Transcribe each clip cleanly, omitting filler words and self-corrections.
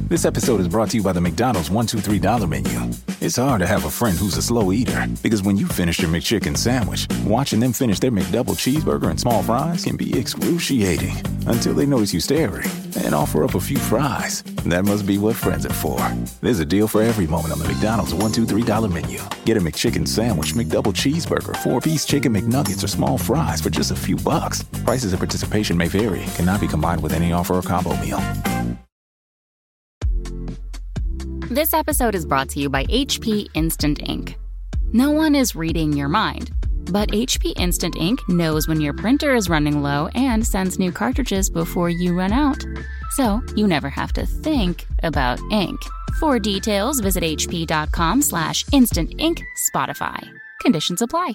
This episode is brought to you by the McDonald's $1-2-$3 menu. It's hard to have a friend who's a slow eater because when you finish your McChicken sandwich, watching them finish their McDouble cheeseburger and small fries can be excruciating until they notice you staring and offer up a few fries. That must be what friends are for. There's a deal for every moment on the McDonald's $1-2-$3 menu. Get a McChicken sandwich, McDouble cheeseburger, 4-piece chicken McNuggets, or small fries for just a few bucks. Prices and participation may vary. Cannot be combined with any offer or combo meal. This episode is brought to you by HP Instant Ink. No one is reading your mind, but HP Instant Ink knows when your printer is running low and sends new cartridges before you run out. So you never have to think about ink. For details, visit hp.com/instant ink Spotify. Conditions apply.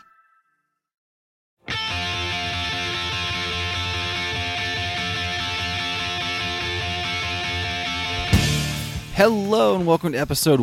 Hello and welcome to episode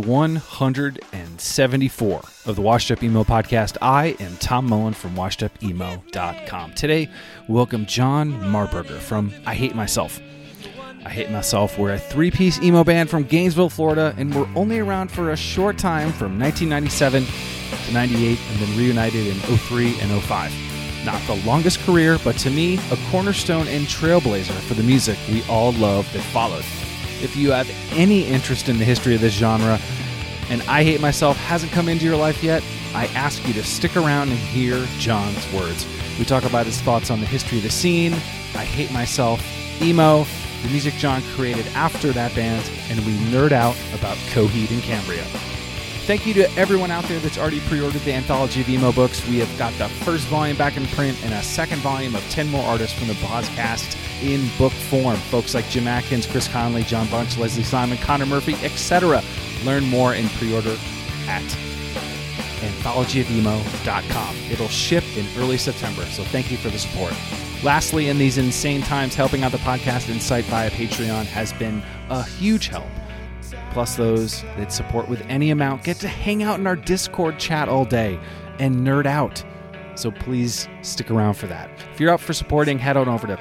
174 of the Washed Up Emo podcast. I am Tom Mullen from washedupemo.com. Today, we welcome John Marburger from I Hate Myself. I Hate Myself, we're a three-piece emo band from Gainesville, Florida, and we're only around for a short time from 1997 to 98 and then reunited in 03 and 05. Not the longest career, but to me, a cornerstone and trailblazer for the music we all love that followed. If you have any interest in the history of this genre, and I Hate Myself hasn't come into your life yet, I ask you to stick around and hear John's words. We talk about his thoughts on the history of the scene, I Hate Myself, emo, the music John created after that band, and we nerd out about Coheed and Cambria. Thank you to everyone out there that's already pre-ordered the Anthology of Emo books. We have got the first volume back in print and a second volume of 10 more artists from the podcast in book form. Folks like Jim Atkins, Chris Conley, John Bunch, Leslie Simon, Connor Murphy, etc. Learn more and pre-order at anthologyofemo.com. It'll ship in early September, so thank you for the support. Lastly, in these insane times, helping out the podcast and site via Patreon has been a huge help. Plus, those that support with any amount get to hang out in our Discord chat all day and nerd out. So please stick around for that. If you're up for supporting, head on over to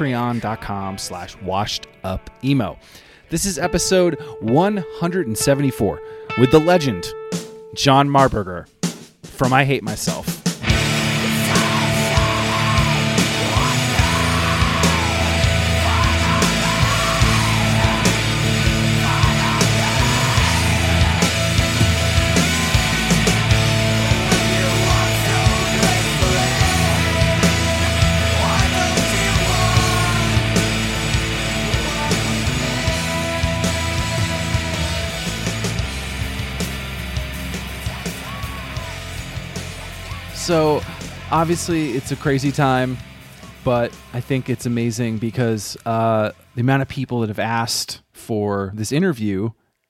patreon.com/washedupemo. This is episode 174 with the legend, John Marburger from I Hate Myself. So, obviously, it's a crazy time, but I think it's amazing because the amount of people that have asked for this interview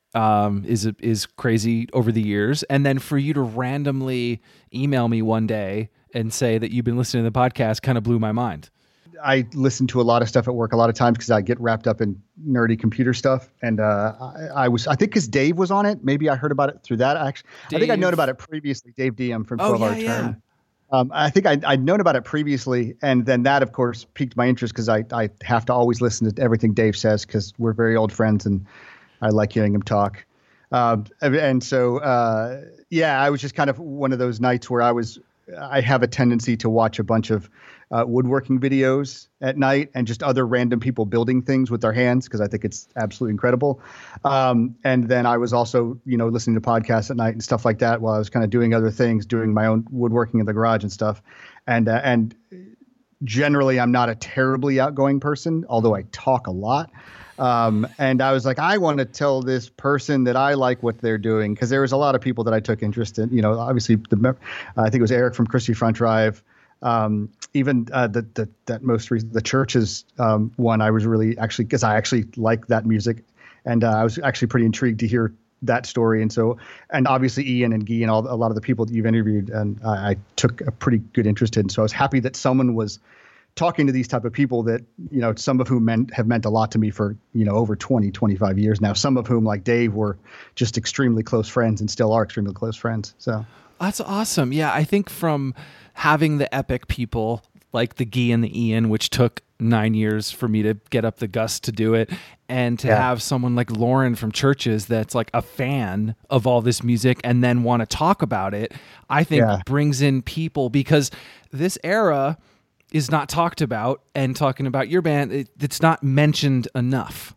is crazy over the years. And then for you to randomly email me one day and say that you've been listening to the podcast kind of blew my mind. I listen to a lot of stuff at work a lot of times because I get wrapped up in nerdy computer stuff. And I think because Dave was on it, maybe I heard about it through that. Actually, I think I'd known about it previously. Dave Diem from 12 Hour Turn. I think I'd known about it previously. And then that, of course, piqued my interest because I have to always listen to everything Dave says because we're very old friends and I like hearing him talk. And so, I was just kind of one of those nights where I have a tendency to watch a bunch of woodworking videos at night and just other random people building things with their hands because I think it's absolutely incredible. And then I was also, listening to podcasts at night and stuff like that while I was kind of doing other things, doing my own woodworking in the garage and stuff. And generally, I'm not a terribly outgoing person, although I talk a lot. And I was like, I want to tell this person that I like what they're doing because there was a lot of people that I took interest in. Obviously, I think it was Eric from Christie Front Drive. Even that most recent, the Churches one, I was really actually because I actually like that music, and I was actually pretty intrigued to hear that story. And obviously Ian and Guy and a lot of the people that you've interviewed, and I took a pretty good interest in. So I was happy that someone was talking to these type of people that, some of whom have meant a lot to me for, over 20, 25 years now. Some of whom, like Dave, were just extremely close friends and still are extremely close friends. So that's awesome. Yeah, I think from having the epic people like the Guy and the Ian, which took 9 years for me to get up the guts to do it. And to have someone like Lauren from Churches that's like a fan of all this music and then want to talk about it, I think brings in people, because this era is not talked about, and talking about your band, it's not mentioned enough.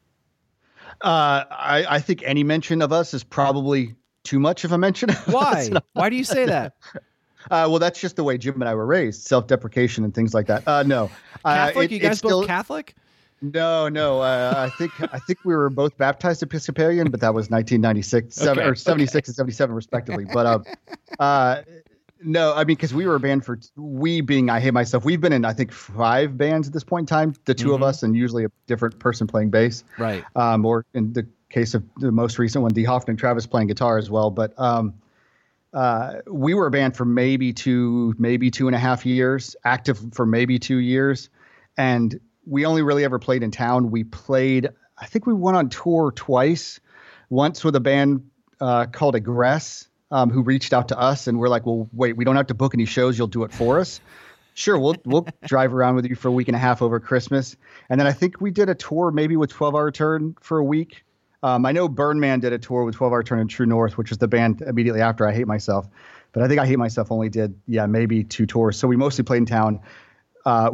I think any mention of us is probably too much of a mention. Why? Why do you say that? Well, that's just the way Jim and I were raised, self-deprecation and things like that. No. Catholic? You guys both Catholic? No. I think we were both baptized Episcopalian, but that was 1996, or 76 and 77 respectively. But no, I mean, because we were a band we being I Hate Myself. We've been in, I think, 5 bands at this point in time, the two of us, and usually a different person playing bass. Right. Or in the case of the most recent one, Dee Hoffman and Travis playing guitar as well. But we were a band for maybe 2.5 years, active for maybe 2 years. And we only really ever played in town. I think we went on tour twice, once with a band called Aggress, who reached out to us, and we're like, well, wait, we don't have to book any shows. You'll do it for us. Sure. We'll drive around with you for a week and a half over Christmas. And then I think we did a tour maybe with 12 Hour Turn for a week. I know Burnman did a tour with 12 Hour Turn and True North, which was the band immediately after I Hate Myself. But I think I Hate Myself only did, maybe 2 tours. So we mostly played in town. I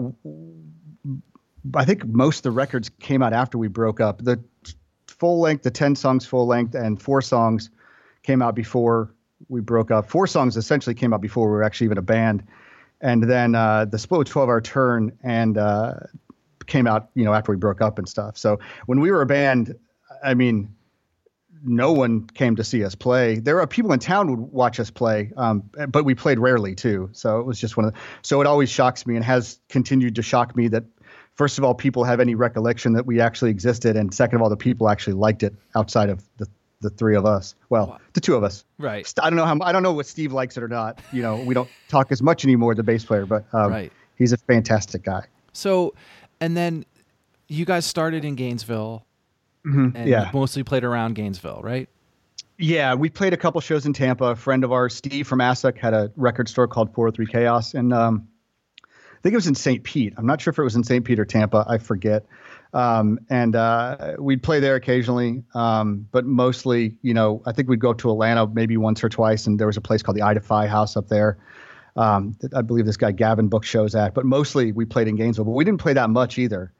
think most of the records came out after we broke up. The full length, the 10 songs full length, and 4 songs came out before we broke up. 4 songs essentially came out before we were actually even a band. And then the split with 12 Hour Turn and came out, after we broke up and stuff. So when we were a band, I mean, no one came to see us play. There are people in town who would watch us play, but we played rarely too. So it was just so it always shocks me, and has continued to shock me, that first of all, people have any recollection that we actually existed. And second of all, the people actually liked it outside of the 3 of us. Well, the 2 of us. Right. I don't know what Steve likes it or not. We don't talk as much anymore, the bass player, but he's a fantastic guy. So, and then you guys started in Gainesville. Mm-hmm. And mostly played around Gainesville, right? Yeah, we played a couple shows in Tampa. A friend of ours, Steve from Assoc, had a record store called 403 Chaos, and I think it was in St. Pete. I'm not sure if it was in St. Pete or Tampa. I forget. And we'd play there occasionally, but mostly, I think we'd go up to Atlanta maybe once or twice, and there was a place called the Ida Phi House up there. I believe this guy Gavin booked shows at, but mostly we played in Gainesville, but we didn't play that much either.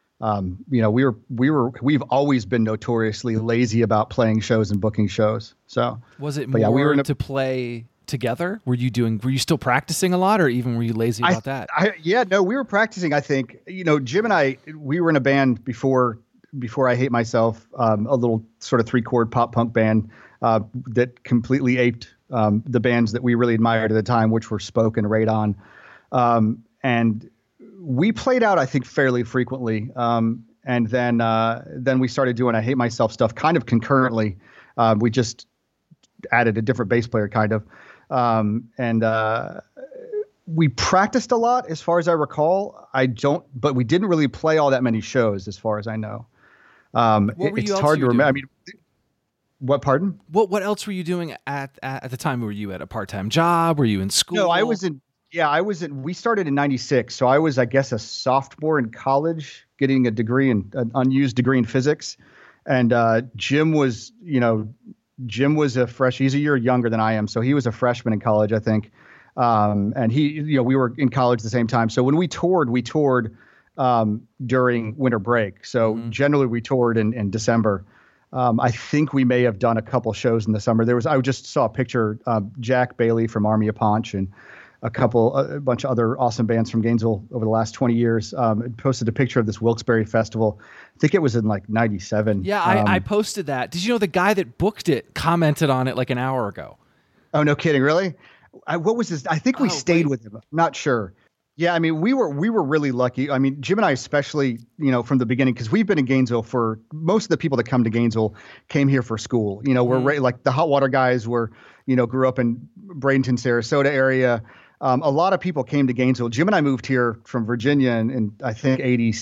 We've always been notoriously lazy about playing shows and booking shows. So was it more to play together? Were you still practicing a lot, or even were you lazy about that? No, we were practicing. I think, Jim and I, we were in a band before I Hate Myself, a little sort of 3-chord pop punk band that completely aped the bands that we really admired at the time, which were Spoke and Radon. And we played out, I think, fairly frequently. And then we started doing I Hate Myself stuff kind of concurrently. We just added a different bass player kind of. And we practiced a lot as far as I recall. But we didn't really play all that many shows as far as I know. It's hard to remember. I mean, what, pardon? What else were you doing at the time? Were you at a part-time job? Were you in school? No, I was in, we started in 96. So I was, I guess, a sophomore in college getting an unused degree in physics. And Jim was a he's a year younger than I am. So he was a freshman in college, I think. And we were in college at the same time. So when we toured during winter break. So generally we toured in December. I think we may have done a couple shows in the summer. I just saw a picture, Jack Bailey from Army of Paunch and a bunch of other awesome bands from Gainesville over the last 20 years. Posted a picture of this Wilkes-Barre festival. I think it was in like 97. Yeah, I posted that. Did you know the guy that booked it commented on it like an hour ago? Oh, no kidding. Really? What was this? I think we stayed with him. I'm not sure. Yeah, I mean, we were really lucky. I mean, Jim and I especially, from the beginning, because we've been in Gainesville for most of the people that come to Gainesville came here for school. We're like the Hot Water guys grew up in Bradenton, Sarasota area. A lot of people came to Gainesville. Jim and I moved here from Virginia in I think probably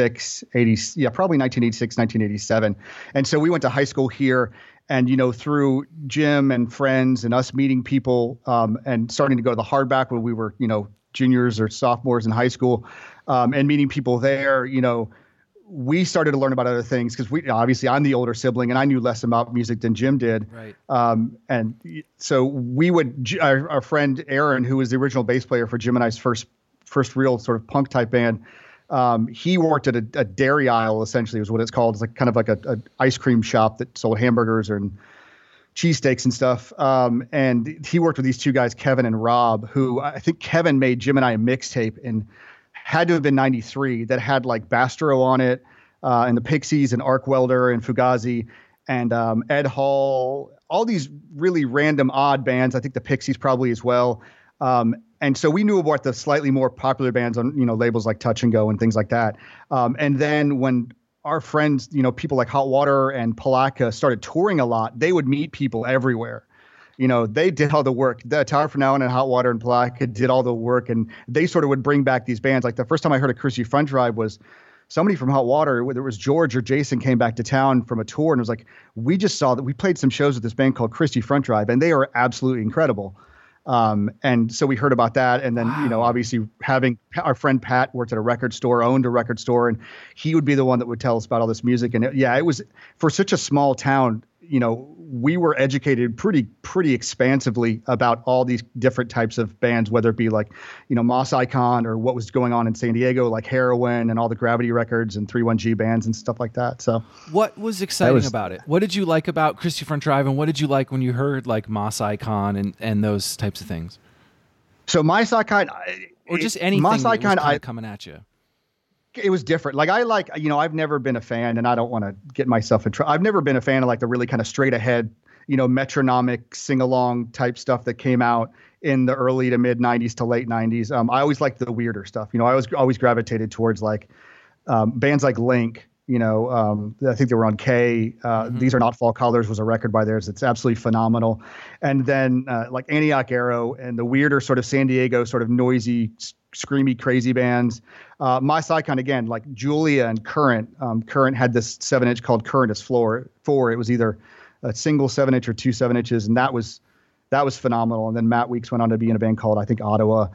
1986, 1987. And so we went to high school here. And, through Jim and friends and us meeting people and starting to go to the Hardback when we were, juniors or sophomores in high school, and meeting people there, we started to learn about other things because obviously I'm the older sibling and I knew less about music than Jim did. Right. And so our friend Aaron, who was the original bass player for Jim and I's first real sort of punk type band, he worked at a dairy aisle, essentially is what it's called. It's like kind of like a ice cream shop that sold hamburgers and cheesesteaks and stuff. And he worked with these two guys, Kevin and Rob, who I think Kevin made Jim and I a mixtape and had to have been 93 that had like Bastro on it, and the Pixies and Arc Welder and Fugazi and Ed Hall, all these really random odd bands. I think the Pixies probably as well. And so we knew about the slightly more popular bands on, labels like Touch and Go and things like that. And then when our friends, people like Hot Water and Palaka started touring a lot, they would meet people everywhere. They did all the work. The Tower for Now and Hot Water and Palaka did all the work, and they sort of would bring back these bands. Like the first time I heard of Christie Front Drive was somebody from Hot Water, whether it was George or Jason, came back to town from a tour and was like, we just saw that we played some shows with this band called Christie Front Drive, and they are absolutely incredible. And so we heard about that. And then, obviously having our friend Pat worked at a record store, owned a record store, and he would be the one that would tell us about all this music. And it was for such a small town, we were educated pretty expansively about all these different types of bands, whether it be like, Moss Icon or what was going on in San Diego, like Heroin and all the Gravity Records and 31G bands and stuff like that. So what was exciting about it? What did you like about Christie Front Drive, and what did you like when you heard like Moss Icon and those types of things? So Moss Icon, or just anything Moss Icon, coming at you. It was different. Like I've never been a fan, and I don't want to get myself in trouble. I've never been a fan of like the really kind of straight ahead, metronomic sing along type stuff that came out in the early to mid 90s to late 90s. I always liked the weirder stuff. I always gravitated towards like bands like Link. I think they were on K. These Are Not Fall Colors was a record by theirs. It's absolutely phenomenal. And then like Antioch Arrow and the weirder sort of San Diego sort of noisy, screamy, crazy bands. Moss Icon, again, like Julia and Current. Current had this 7-inch called Current is 4. It was either a single 7-inch or two 7-inches, and that was phenomenal. And then Matt Weeks went on to be in a band called, I think, Ottawa.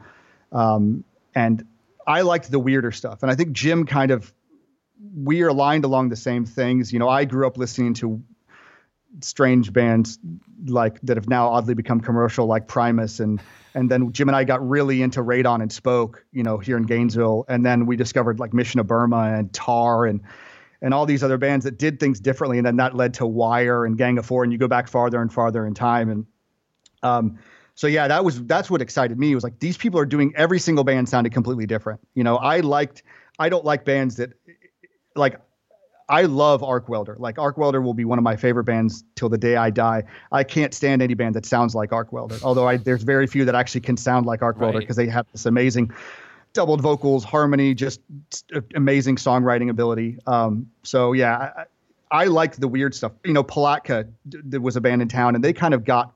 And I liked the weirder stuff. And I think Jim we are aligned along the same things. I grew up listening to strange bands like that have now oddly become commercial, like Primus, and then Jim and I got really into Radon and Spoke, here in Gainesville, and then we discovered like Mission of Burma and Tar and all these other bands that did things differently, and then that led to Wire and Gang of Four, and you go back farther and farther in time, and so yeah, that's what excited me. It was like these people are doing every single band sounded completely different. I don't like bands that. Like, I love Arc Welder. Like, Arc Welder will be one of my favorite bands till the day I die. I can't stand any band that sounds like Arc Welder, although there's very few that actually can sound like Arc Welder because they have this amazing doubled vocals, harmony, just amazing songwriting ability. So, yeah, I liked the weird stuff. Palatka was a band in town, and they kind of got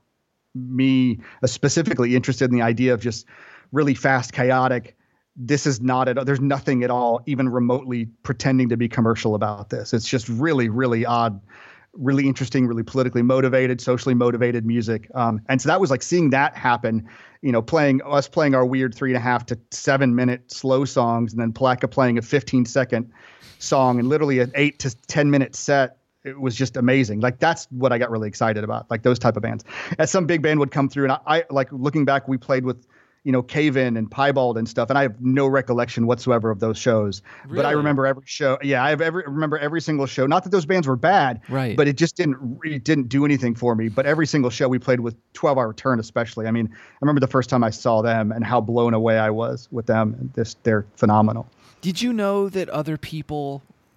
me specifically interested in the idea of just really fast, chaotic. This is there's nothing at all even remotely pretending to be commercial about this. It's just really, really odd, really interesting, really politically motivated, socially motivated music. And so that was like seeing that happen, playing our weird 3.5 to 7 minute slow songs, and then Palaka playing a 15-second song and literally an 8 to 10 minute set. It was just amazing. Like, that's what I got really excited about, like those type of bands. As some big band would come through, and I like looking back, we played with Cave-In and Piebald and stuff. And I have no recollection whatsoever of those shows, really? But I remember every show. Yeah. Remember every single show. Not that those bands were bad, right? But it just didn't do anything for me. But every single show we played with, 12 Hour Turn especially. I mean, I remember the first time I saw them and how blown away I was with them. They're phenomenal. Did you know that other people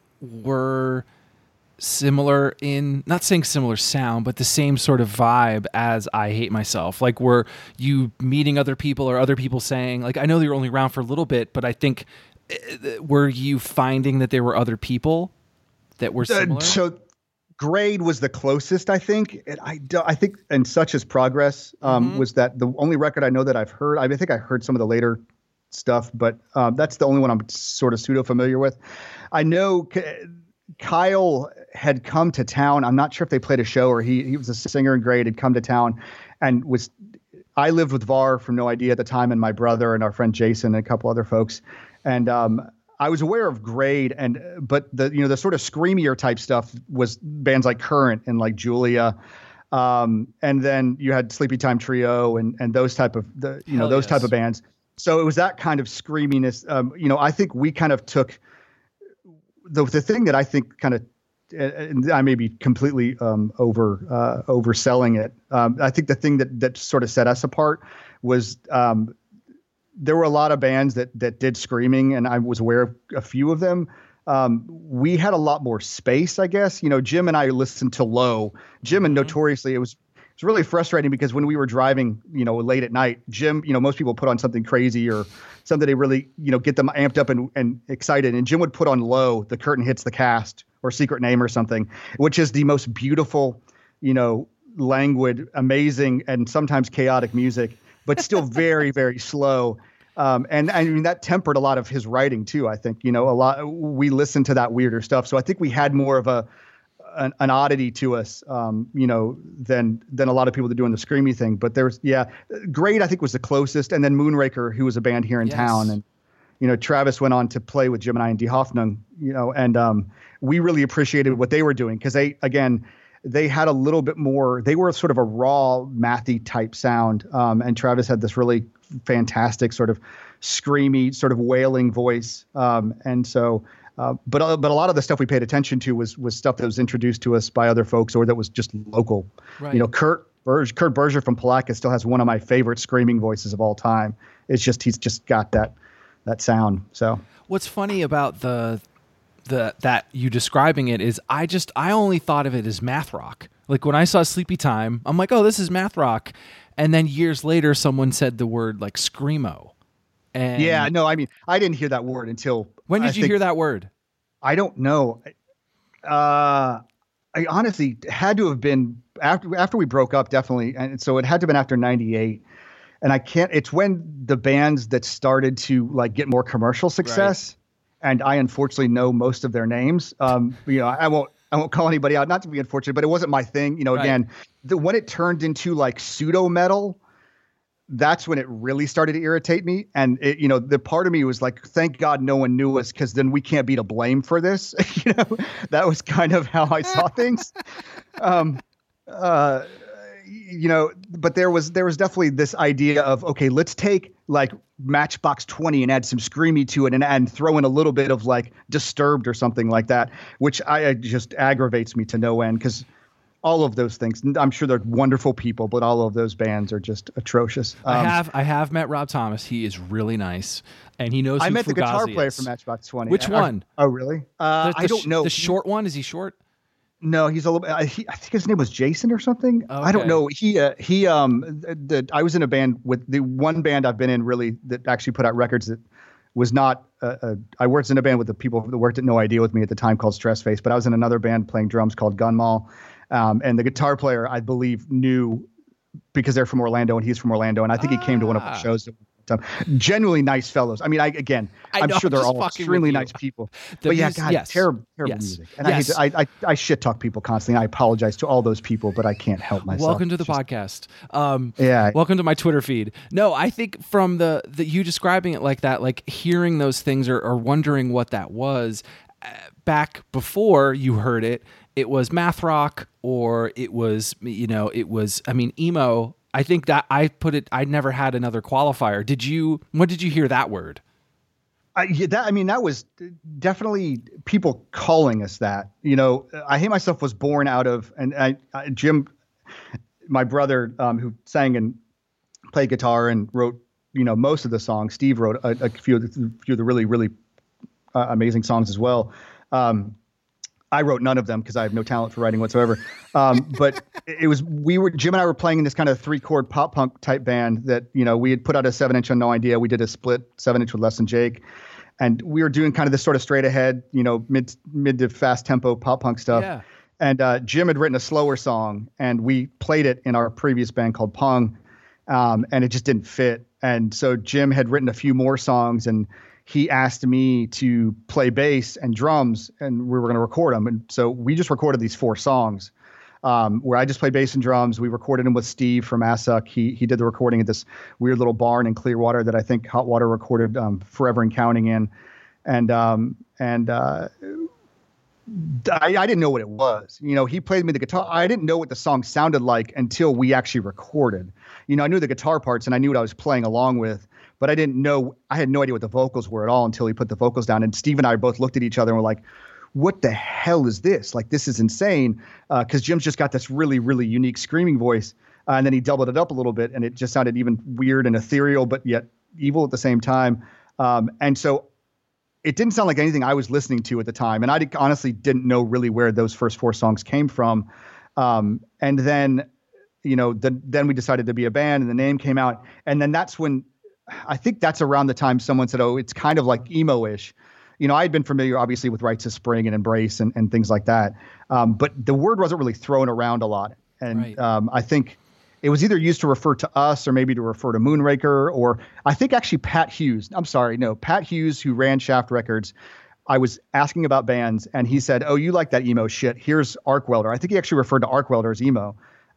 were similar in, not saying similar sound, but the same sort of vibe as I Hate Myself? Like, were you meeting other people or other people saying, like, I know they were only around for a little bit, but I think, were you finding that there were other people that were similar? So Grade was the closest, I think. And I think, and Such Is Progress was that the only record I know that I've heard. I think I heard some of the later stuff, but that's the only one I'm sort of pseudo familiar with. I know Kyle had come to town. I'm not sure if they played a show or he was a singer in Grade, had come to town and I lived with Var from No Idea at the time, and my brother and our friend Jason and a couple other folks. And I was aware of Grade, but the sort of screamier type stuff was bands like Current and like Julia. And then you had Sleepy Time Trio and those type of type of bands. So it was that kind of screaminess. I think we kind of took the thing that I think kind of, and I may be completely overselling it. I think the thing that sort of set us apart was there were a lot of bands that did screaming, and I was aware of a few of them. We had a lot more space, I guess. Jim and I listened to Low. Jim, and notoriously, it was really frustrating because when we were driving, late at night, Jim, most people put on something crazy or something to really, get them amped up and excited. And Jim would put on Low, The Curtain Hits the Cast, or Secret Name or something, which is the most beautiful, languid, amazing, and sometimes chaotic music, but still very, very slow. And I mean, that tempered a lot of his writing too. I think, we listened to that weirder stuff. So I think we had more of an oddity to us, than a lot of people that doing the screamy thing. But Grade, I think, was the closest. And then Moonraker, who was a band here in town. And, Travis went on to play with Jim and I in Die Hoffnung, and we really appreciated what they were doing because they had a little bit more, they were sort of a raw mathy type sound. And Travis had this really fantastic sort of screamy, sort of wailing voice. But a lot of the stuff we paid attention to was stuff that was introduced to us by other folks or that was just local. Right. Kurt Berger from Polaca still has one of my favorite screaming voices of all time. It's just, he's just got that sound. So what's funny about that you describing it is I only thought of it as math rock. Like when I saw Sleepy Time, I'm like, oh, this is math rock. And then years later, someone said the word like screamo. And yeah, no, I mean, I didn't hear that word until. When did you hear that word? I don't know. I honestly had to have been after we broke up, definitely. And so it had to have been after 98. And it's when the bands that started to like get more commercial success. Right. And I unfortunately know most of their names. I won't call anybody out, not to be unfortunate, but it wasn't my thing. Right. Again, when it turned into like pseudo metal, that's when it really started to irritate me. And the part of me was like, thank God no one knew us, because then we can't be to blame for this. That was kind of how I saw things. But there was definitely this idea of, okay, let's take like Matchbox 20 and add some screamy to it and throw in a little bit of like Disturbed or something like that, which just aggravates me to no end, because all of those things, I'm sure they're wonderful people, but all of those bands are just atrocious. I have met Rob Thomas. He is really nice, and he knows. I met the guitar player from Matchbox 20. Which one? Oh, really? I don't know. The short one? Is he short? No, he's a little. I think his name was Jason or something. Okay. I don't know. I was in a band with the one band I've been in really that actually put out records that was not. I worked in a band with the people that worked at No Idea with me at the time called Stress Face, but I was in another band playing drums called Gunmall, and the guitar player I believe knew because they're from Orlando and he's from Orlando, and I think he came to one of our shows. Genuinely nice fellows. I mean, I'm sure they're all extremely nice people. But yeah, God, terrible music. And I shit talk people constantly. I apologize to all those people, but I can't help myself. Welcome to the podcast. Welcome to my Twitter feed. No, I think from the you describing it like that, like hearing those things or wondering what that was back before you heard it, it was math rock or it was, emo. I think that I never had another qualifier. When did you hear that word? That was definitely people calling us that. I Hate Myself was born out of, and Jim, my brother, who sang and played guitar and wrote, most of the songs. Steve wrote a few of the really, really amazing songs as well. I wrote none of them because I have no talent for writing whatsoever. But Jim and I were playing in this kind of 3-chord pop punk type band that, we had put out a 7-inch on No Idea. We did a split 7-inch with Less Than Jake. And we were doing kind of this sort of straight ahead, mid to fast tempo pop punk stuff. Yeah. And Jim had written a slower song and we played it in our previous band called Pong. And it just didn't fit. And so Jim had written a few more songs and he asked me to play bass and drums, and we were going to record them. And so we just recorded these 4 songs. where I just played bass and drums. We recorded him with Steve from Assuck. He did the recording at this weird little barn in Clearwater that I think Hot Water recorded Forever and Counting in. And I didn't know what it was. He played me the guitar. I didn't know what the song sounded like until we actually recorded. I knew the guitar parts and I knew what I was playing along with, but I had no idea what the vocals were at all until he put the vocals down. And Steve and I both looked at each other and were like, what the hell is this? Like, this is insane. Cause Jim's just got this really, really unique screaming voice. And then he doubled it up a little bit and it just sounded even weird and ethereal, but yet evil at the same time. And so it didn't sound like anything I was listening to at the time. And I honestly didn't know really where those first 4 songs came from. And then, then we decided to be a band and the name came out. And then that's when, I think that's around the time someone said, oh, it's kind of like emo-ish. I had been familiar obviously with Rites of Spring and Embrace and things like that. But the word wasn't really thrown around a lot. And right. I think it was either used to refer to us or maybe to refer to Moonraker, or I think actually Pat Hughes, who ran Shaft Records. I was asking about bands and he said, oh, you like that emo shit. Here's Arc Welder. I think he actually referred to Arc Welder as emo.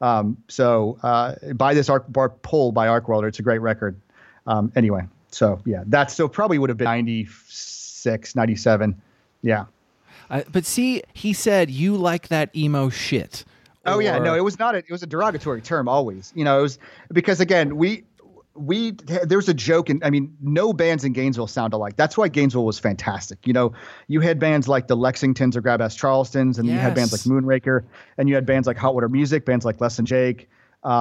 So buy this Pull by Arc Welder. It's a great record. Anyway, so yeah, probably would have been 96, 97. Yeah. But see, he said, you like that emo shit. Oh yeah, no, it was not. It was a derogatory term always. It was because again, there's a joke, and I mean, no bands in Gainesville sound alike. That's why Gainesville was fantastic. You had bands like the Lexingtons or Grab Ass Charlestons, and you had bands like Moonraker, and you had bands like Hot Water Music, bands like Less Than Jake,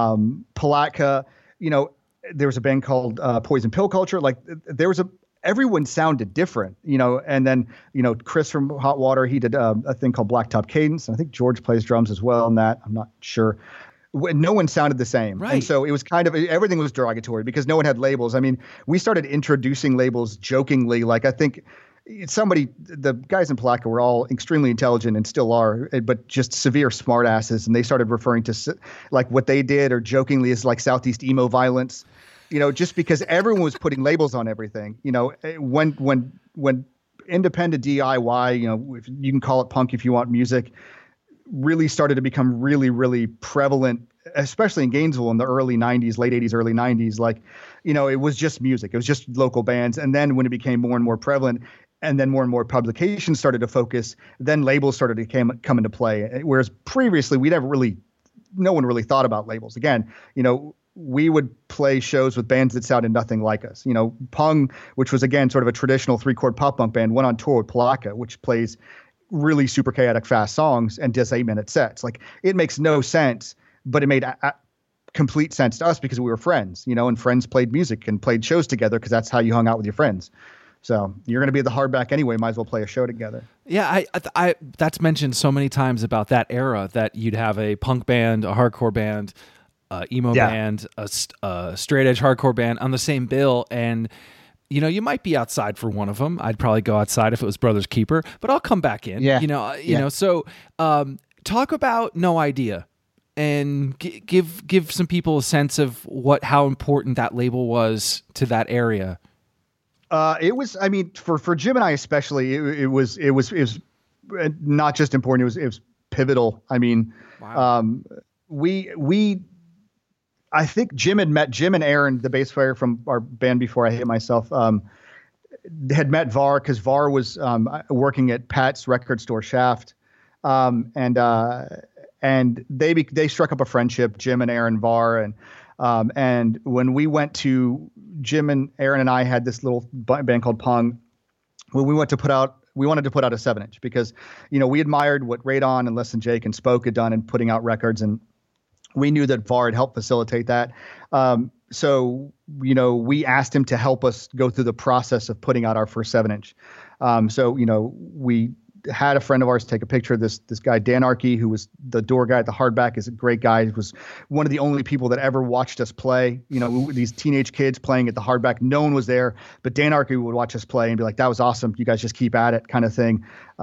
Palatka. There was a band called Poison Pill Culture. Like everyone sounded different, and then, Chris from Hot Water, he did a thing called Blacktop Cadence. And I think George plays drums as well in that. I'm not sure. No one sounded the same. Right. And so it was everything was derogatory because no one had labels. I mean, we started introducing labels jokingly. Like I think the guys in Palatka were all extremely intelligent and still are, but just severe smartasses. And they started referring to like what they did or jokingly as like Southeast emo violence. Just because everyone was putting labels on everything, when independent DIY, you can call it punk if you want, music really started to become really, really prevalent, especially in Gainesville in the early 90s, late 80s, early 90s. Like, it was just music. It was just local bands. And then when it became more and more prevalent and then more publications started to focus, then labels started to come into play. Whereas previously no one really thought about labels. Again, we would play shows with bands that sounded nothing like us. Pung, which was again sort of a traditional 3-chord pop punk band, went on tour with Palatka, which plays really super chaotic fast songs and does 8-minute sets. Like it makes no sense, but it made complete sense to us because we were friends, and friends played music and played shows together because that's how you hung out with your friends. So you're going to be at the Hardback anyway. Might as well play a show together. Yeah, I that's mentioned so many times about that era that you'd have a punk band, a hardcore band, emo band, a straight edge hardcore band on the same bill, and you might be outside for one of them. I'd probably go outside if it was Brothers Keeper, but I'll come back in. Yeah. So talk about No Idea and give some people a sense of how important that label was to that area. It was, I mean, for Jim and I especially, it was not just important. It was pivotal. I mean, wow. I think Jim and Aaron, the bass player from our band before I Hate Myself, had met Var because Var was working at Pat's record store Shaft, and they struck up a friendship, Jim and Aaron Var, and when we went to Jim and Aaron and I had this little band called Pung. When we wanted to put out a 7-inch because we admired what Radon and Less Than Jake and Spoke had done in putting out records, and we knew that Var had helped facilitate that. So, we asked him to help us go through the process of putting out our first 7-inch. So, we had a friend of ours take a picture of this guy, Dan Archie, who was the door guy at the Hardback, is a great guy. He was one of the only people that ever watched us play. These teenage kids playing at the Hardback, no one was there, but Dan Archie would watch us play and be like, that was awesome. You guys just keep at it kind of thing.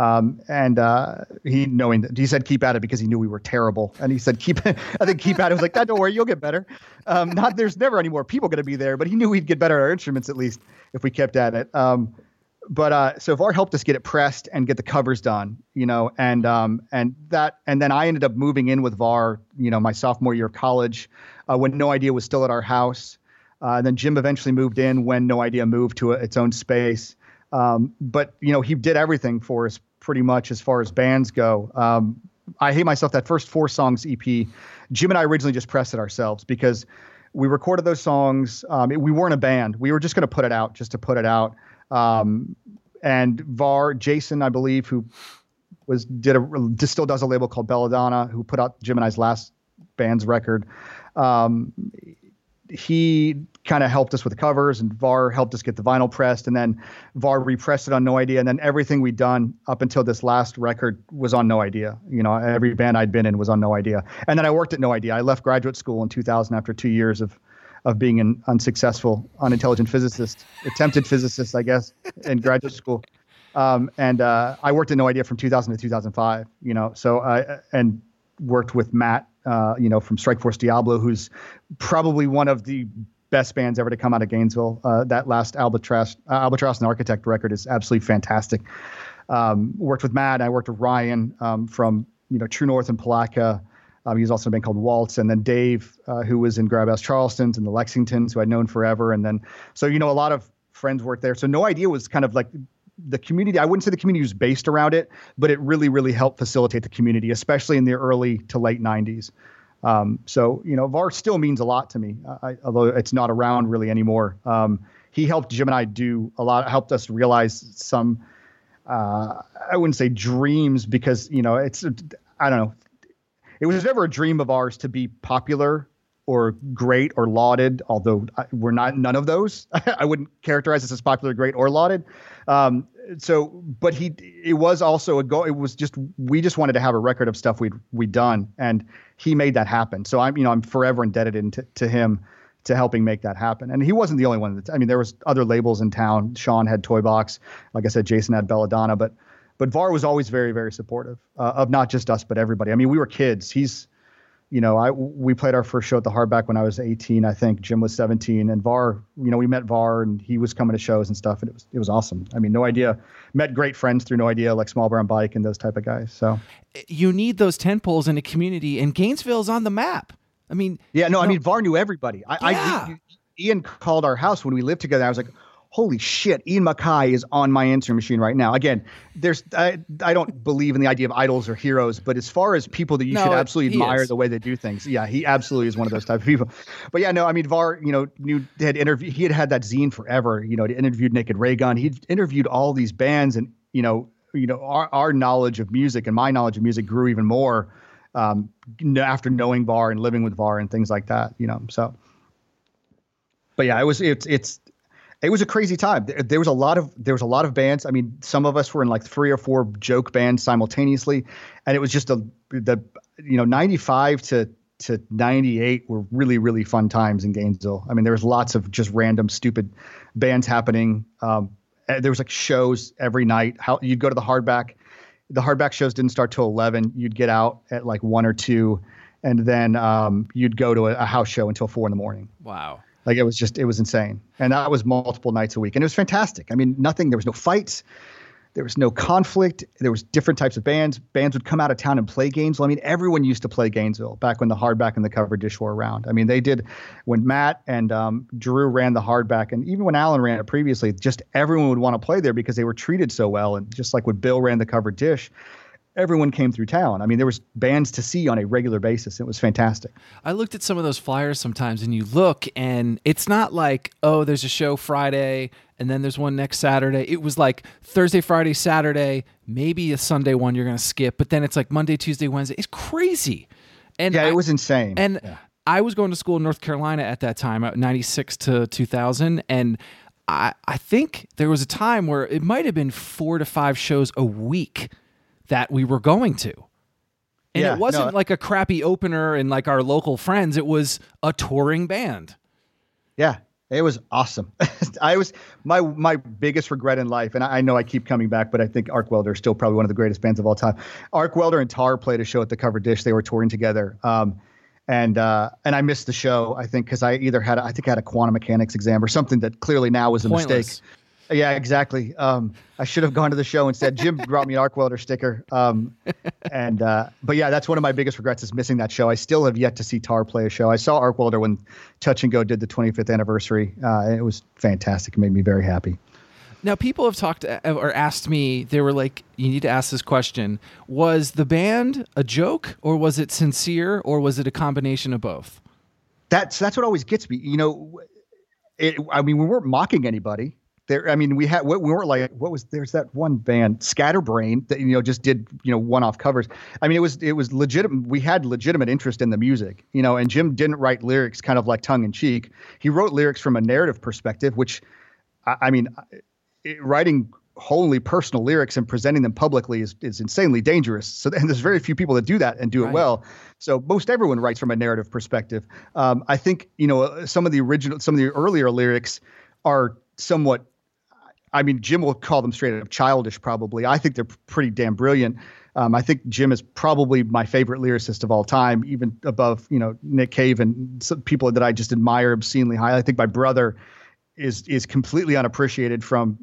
He said, keep at it because he knew we were terrible. And he said, keep at it. I was like, don't worry, you'll get better. There's never any more people going to be there, but he knew we'd get better at our instruments, at least if we kept at it. so VAR helped us get it pressed and get the covers done, and then I ended up moving in with VAR, my sophomore year of college, when No Idea was still at our house. Then Jim eventually moved in when No Idea moved to its own space. But he did everything for us pretty much as far as bands go. I Hate Myself, that first 4 songs EP, Jim and I originally just pressed it ourselves because we recorded those songs. We weren't a band. We were just going to put it out just to put it out. And VAR, Jason, I believe, who still does a label called Belladonna, who put out Jim and I's last band's record. He kind of helped us with the covers, and VAR helped us get the vinyl pressed, and then VAR repressed it on No Idea. And then everything we'd done up until this last record was on No Idea. Every band I'd been in was on No Idea. And then I worked at No Idea. I left graduate school in 2000 after 2 years of being an unsuccessul, unintelligent physicist, attempted physicist, I guess, in graduate school. And I worked at No Idea from 2000 to 2005, and worked with Matt, from Strikeforce Diablo, who's probably one of the best bands ever to come out of Gainesville. That last Albatross and Architect record is absolutely fantastic. Worked with Matt. I worked with Ryan from, True North and Palatka. He's also been called Waltz, and then Dave, who was in Grab Ass Charleston's and the Lexingtons, who I'd known forever. And then, so, a lot of friends worked there. So No Idea was kind of like the community. I wouldn't say the community was based around it, but it really, really helped facilitate the community, especially in the early to late 90s. So, VAR still means a lot to me, although it's not around really anymore. He helped Jim and I do a lot, helped us realize some, I wouldn't say dreams because, I don't know. It was never a dream of ours to be popular or great or lauded, although we're not none of those. I wouldn't characterize us as popular, great, or lauded. But it was also a goal. It was just, we just wanted to have a record of stuff we'd done, and he made that happen. So I'm forever indebted to him to helping make that happen. And he wasn't the only one. There was other labels in town. Sean had Toy Box. Like I said, Jason had Belladonna, but VAR was always very, very supportive of not just us, but everybody. We were kids. We played our first show at the Hardback when I was 18, I think. Jim was 17, and VAR, we met VAR, and he was coming to shows and stuff, and it was awesome. No Idea, met great friends through No Idea, like Small Brown Bike and those type of guys. So you need those tentpoles in a community, and Gainesville's on the map. VAR knew everybody. Ian called our house when we lived together. I was like, holy shit, Ian Mackay is on my answering machine right now. Again, I don't believe in the idea of idols or heroes, but as far as people that you should absolutely admire the way they do things, yeah, he absolutely is one of those type of people. But yeah, no, VAR, he had that zine forever, he interviewed Naked Raygun. He'd interviewed all these bands, and, our knowledge of music and my knowledge of music grew even more after knowing VAR and living with VAR and things like that, so. But yeah, it was a crazy time. There was a lot of bands. Some of us were in like 3 or 4 joke bands simultaneously, and it was just 95 to 98 were really, really fun times in Gainesville. There was lots of just random stupid bands happening. There was like shows every night. How you'd go to the Hardback. The Hardback shows didn't start till 11. You'd get out at like 1 or 2, and then you'd go to a house show until 4 a.m. Wow. Like it was insane. And that was multiple nights a week. And it was fantastic. There was no fights. There was no conflict. There was different types of bands. Bands would come out of town and play Gainesville. Everyone used to play Gainesville back when the Hardback and the Cover Dish were around. They did when Matt and Drew ran the Hardback, and even when Alan ran it previously, just everyone would want to play there because they were treated so well. And just like when Bill ran the Cover Dish, everyone came through town. There was bands to see on a regular basis. It was fantastic. I looked at some of those flyers sometimes, and you look, and it's not like, oh, there's a show Friday, and then there's one next Saturday. It was like Thursday, Friday, Saturday, maybe a Sunday one you're going to skip, but then it's like Monday, Tuesday, Wednesday. It's crazy. And yeah, it was insane. And I was going to school in North Carolina at that time, 96 to 2000, and I think there was a time where it might have been 4 to 5 shows a week that we were going to. And it wasn't like a crappy opener and like our local friends. It was a touring band. Yeah, it was awesome. My biggest regret in life, and I know I keep coming back, but I think Arc Welder is still probably one of the greatest bands of all time. Arc Welder and Tar played a show at the Cover Dish. They were touring together. And I missed the show, I think, because I had a quantum mechanics exam or something that clearly now was a mistake. Yeah, exactly. I should have gone to the show and said, Jim brought me an Arc Welder sticker. But yeah, that's one of my biggest regrets is missing that show. I still have yet to see Tar play a show. I saw Arc Welder when Touch and Go did the 25th anniversary. It was fantastic. It made me very happy. Now, people have talked or asked me, they were like, you need to ask this question. Was the band a joke, or was it sincere, or was it a combination of both? That's what always gets me. You know, we weren't mocking anybody. There, I mean, we weren't like, there's that one band, Scatterbrain, that, you know, just did, you know, one-off covers. I mean, it was legitimate. We had legitimate interest in the music, you know, and Jim didn't write lyrics kind of like tongue in cheek. He wrote lyrics from a narrative perspective, which, writing wholly personal lyrics and presenting them publicly is insanely dangerous. So, and there's very few people that do that and do it well. So most everyone writes from a narrative perspective. I think, you know, some of the earlier lyrics are somewhat, I mean, Jim will call them straight up childish, probably. I think they're pretty damn brilliant. I think Jim is probably my favorite lyricist of all time, even above, you know, Nick Cave and some people that I just admire obscenely high. I think my brother is completely underappreciated from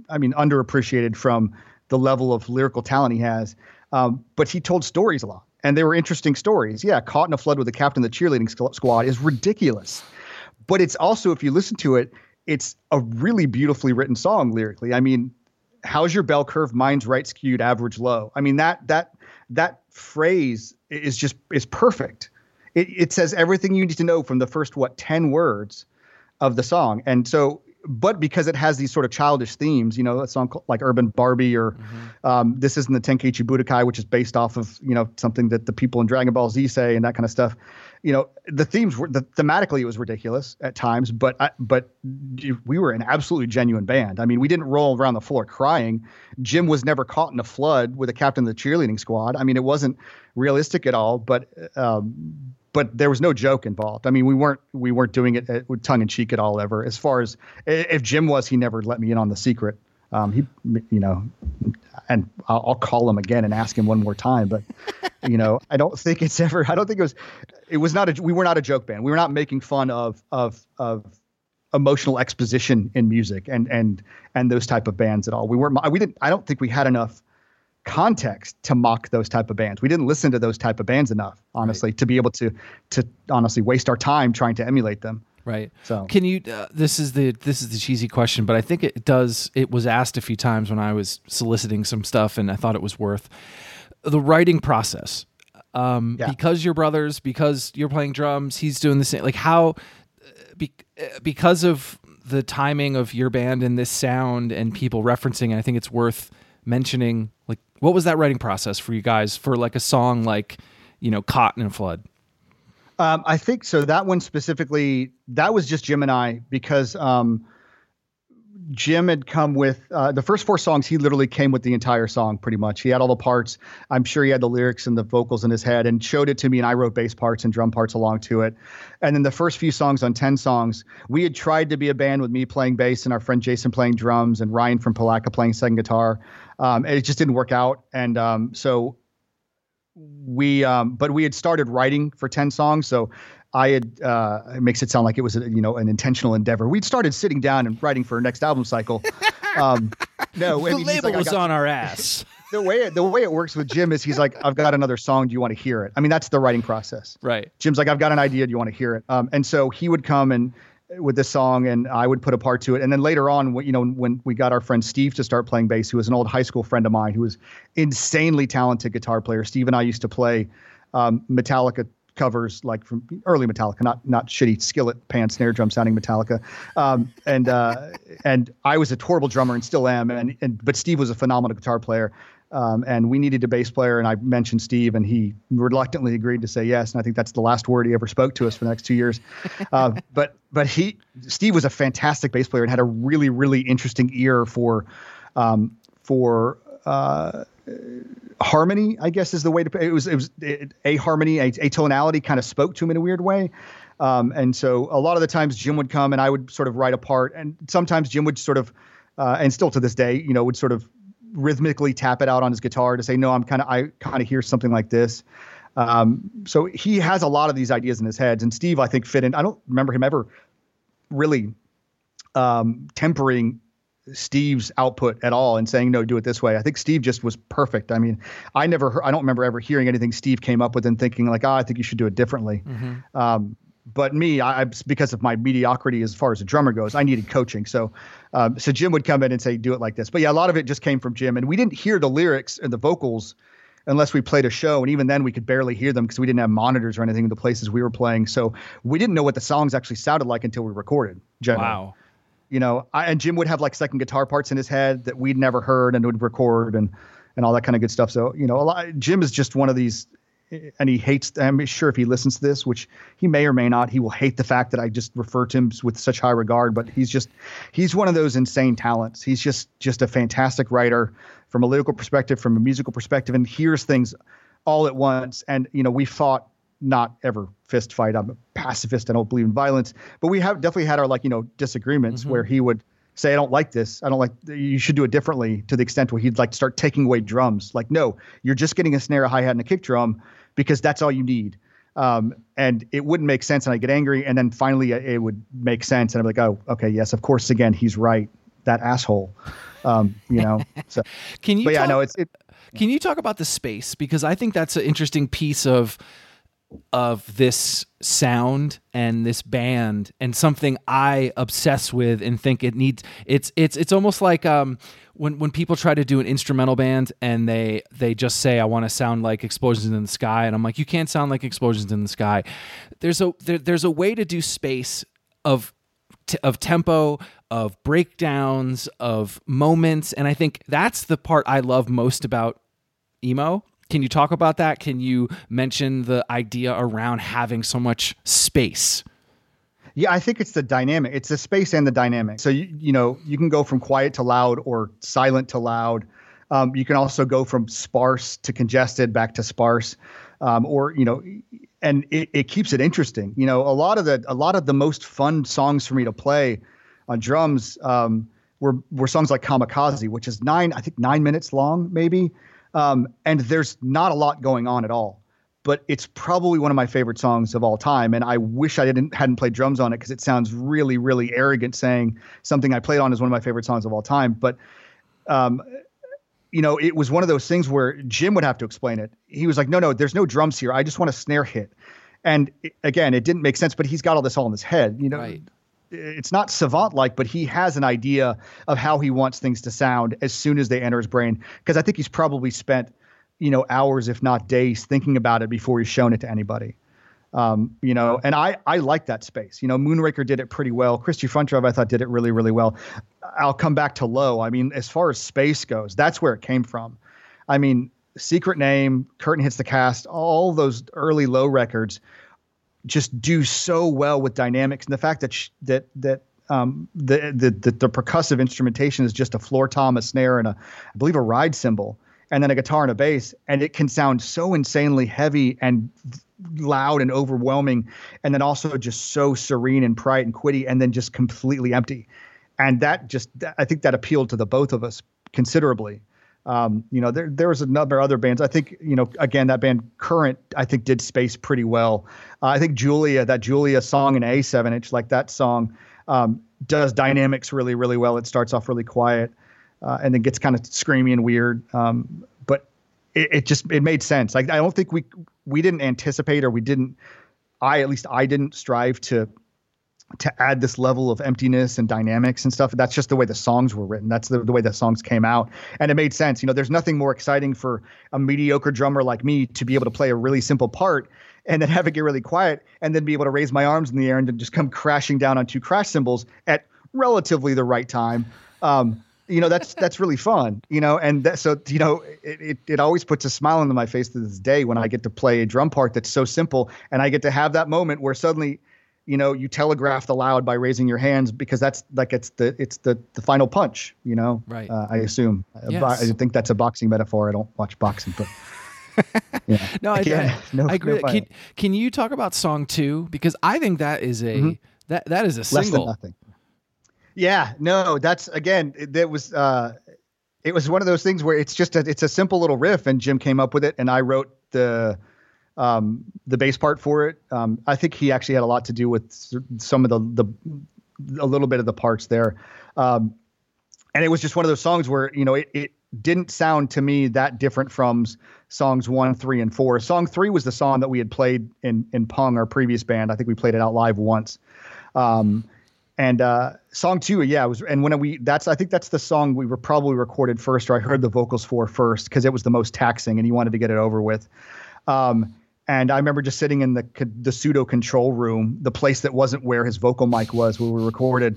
the level of lyrical talent he has. But he told stories a lot, and they were interesting stories. Yeah, Caught in a Flood with the Captain of the Cheerleading Squad is ridiculous. But it's also, if you listen to it, it's a really beautifully written song lyrically. I mean, how's your bell curve? Mine's right skewed, average low. I mean, that phrase is perfect. It says everything you need to know from the first 10 words of the song. And so, but because it has these sort of childish themes, you know, a song like Urban Barbie or This Isn't the Tenkaichi Budokai, which is based off of, you know, something that the people in Dragon Ball Z say and that kind of stuff. You know, the themes were thematically it was ridiculous at times, but we were an absolutely genuine band. I mean, we didn't roll around the floor crying. Jim was never caught in a flood with a Captain of the Cheerleading Squad. I mean, it wasn't realistic at all, but there was no joke involved. I mean, we weren't doing it with tongue in cheek at all ever. As far as if Jim was, he never let me in on the secret. He, you know, and I'll call him again and ask him one more time. But, you know, I don't think we were not a joke band. We were not making fun of emotional exposition in music and those type of bands at all. I don't think we had enough context to mock those type of bands. We didn't listen to those type of bands enough, honestly, to be able to honestly waste our time trying to emulate them. Right. So can you, this is the cheesy question, but I think it was asked a few times when I was soliciting some stuff and I thought it was worth the writing process. Because you're brothers, because you're playing drums, he's doing the same, like how, because of the timing of your band and this sound and people referencing, I think it's worth mentioning, like, what was that writing process for you guys for like a song like, you know, Caught in a Flood? I think so. That one specifically, that was just Jim and I, because Jim had come with the first 4 songs. He literally came with the entire song pretty much. He had all the parts. I'm sure he had the lyrics and the vocals in his head and showed it to me. And I wrote bass parts and drum parts along to it. And then the first few songs on 10 songs, we had tried to be a band with me playing bass and our friend Jason playing drums and Ryan from Palaka playing second guitar. And it just didn't work out. And but we had started writing for 10 songs. So I had, it makes it sound like it was, an intentional endeavor. We'd started sitting down and writing for our next album cycle. The label was on our ass. The way it works with Jim is he's like, I've got another song. Do you want to hear it? I mean, that's the writing process. Right. Jim's like, I've got an idea. Do you want to hear it? And so he would come and with this song and I would put a part to it. And then later on, when we got our friend Steve to start playing bass, who was an old high school friend of mine, who was insanely talented guitar player. Steve and I used to play Metallica covers, like from early Metallica, not shitty skillet pan snare drum sounding Metallica. And I was a horrible drummer and still am. But Steve was a phenomenal guitar player. And we needed a bass player, and I mentioned Steve, and he reluctantly agreed to say yes. And I think that's the last word he ever spoke to us for the next 2 years. But Steve was a fantastic bass player and had a really, really interesting ear for harmony, I guess is the way to put it. It was a harmony, a tonality kind of spoke to him in a weird way. And so a lot of the times Jim would come and I would sort of write a part, and sometimes Jim would sort of, and still to this day, would sort of rhythmically tap it out on his guitar to say, no, I kind of hear something like this. So he has a lot of these ideas in his head, and Steve, I think, fit in. I don't remember him ever really tempering Steve's output at all and saying, no, do it this way. I think Steve just was perfect. I mean, I don't remember ever hearing anything Steve came up with and thinking like, I think you should do it differently. But me, I because of my mediocrity as far as a drummer goes, I needed coaching. So Jim would come in and say, do it like this. But yeah, a lot of it just came from Jim, and we didn't hear the lyrics and the vocals unless we played a show. And even then we could barely hear them because we didn't have monitors or anything in the places we were playing. So we didn't know what the songs actually sounded like until we recorded. Generally. Wow. You know, and Jim would have like second guitar parts in his head that we'd never heard and would record and all that kind of good stuff. So, you know, Jim is just one of these, and he hates, I'm sure if he listens to this, which he may or may not, he will hate the fact that I just refer to him with such high regard, but he's one of those insane talents. He's just a fantastic writer from a lyrical perspective, from a musical perspective, and hears things all at once. And, you know, we fought, not ever fist fight. I'm a pacifist. I don't believe in violence, but we have definitely had our disagreements where he would say, I don't like this. I don't like, you should do it differently, to the extent where he'd like to start taking away drums. Like, no, you're just getting a snare, a hi-hat, and a kick drum because that's all you need. And it wouldn't make sense. And I get angry. And then finally it would make sense. And I'm like, oh, okay. Yes, of course. Again, he's right. That asshole, so can you talk about the space? Because I think that's an interesting piece of this sound and this band, and something I obsess with and think it needs. It's almost like when people try to do an instrumental band and they just say, I want to sound like Explosions in the Sky, and I'm like, you can't sound like Explosions in the Sky. There's a way to do space of tempo, of breakdowns, of moments, and I think that's the part I love most about emo. Can you talk about that? Can you mention the idea around having so much space? Yeah, I think it's the dynamic. It's the space and the dynamic. So, you can go from quiet to loud or silent to loud. You can also go from sparse to congested back to sparse, and it keeps it interesting. You know, a lot of the most fun songs for me to play on drums were songs like Kamikaze, which is 9 minutes long, maybe. And there's not a lot going on at all, but it's probably one of my favorite songs of all time. And I wish I hadn't played drums on it, because it sounds really, really arrogant saying something I played on is one of my favorite songs of all time. But, it was one of those things where Jim would have to explain it. He was like, no, there's no drums here. I just want a snare hit. And again, it didn't make sense, but he's got all this all in his head, Right. It's not savant-like, but he has an idea of how he wants things to sound as soon as they enter his brain. Because I think he's probably spent, hours, if not days, thinking about it before he's shown it to anybody. And I like that space. Moonraker did it pretty well. Christy Front Drive, I thought, did it really, really well. I'll come back to Low. I mean, as far as space goes, that's where it came from. I mean, Secret Name, Curtain Hits the Cast, all those early Low records just do so well with dynamics, and the fact that the percussive instrumentation is just a floor tom, a snare, and I believe a ride cymbal, and then a guitar and a bass, and it can sound so insanely heavy and loud and overwhelming, and then also just so serene and bright and quitty, and then just completely empty. And I think that appealed to the both of us considerably. There was a number of other bands. I think, again, that band Current, I think, did space pretty well. I think that Julia song in A7-inch, like that song, does dynamics really, really well. It starts off really quiet, and then gets kind of screamy and weird. But it made sense. Like, I don't think we didn't anticipate, or I didn't strive to add this level of emptiness and dynamics and stuff. That's just the way the songs were written. That's the way the songs came out. And it made sense. There's nothing more exciting for a mediocre drummer like me to be able to play a really simple part and then have it get really quiet and then be able to raise my arms in the air and then just come crashing down on two crash cymbals at relatively the right time. That's really fun, it always puts a smile on my face to this day when I get to play a drum part that's so simple, and I get to have that moment where suddenly, you telegraph the loud by raising your hands, because that's like, it's the final punch, Right. I assume. Yes. I think that's a boxing metaphor. I don't watch boxing, but yeah. No, I agree. No, can you talk about song 2? Because I think that is that is a single. Less than nothing. Yeah, no, that's, again, it was one of those things where it's a simple little riff, and Jim came up with it, and I wrote the bass part for it. I think he actually had a lot to do with some of a little bit of the parts there. And it was just one of those songs where, it didn't sound to me that different from songs 1, 3, and 4. Song 3 was the song that we had played in Pung, our previous band. I think we played it out live once. And song 2, yeah, it was. And when I think that's the song we were probably recorded first, or I heard the vocals for first, because it was the most taxing, and he wanted to get it over with. And I remember just sitting in the pseudo control room, the place that wasn't where his vocal mic was, where we recorded,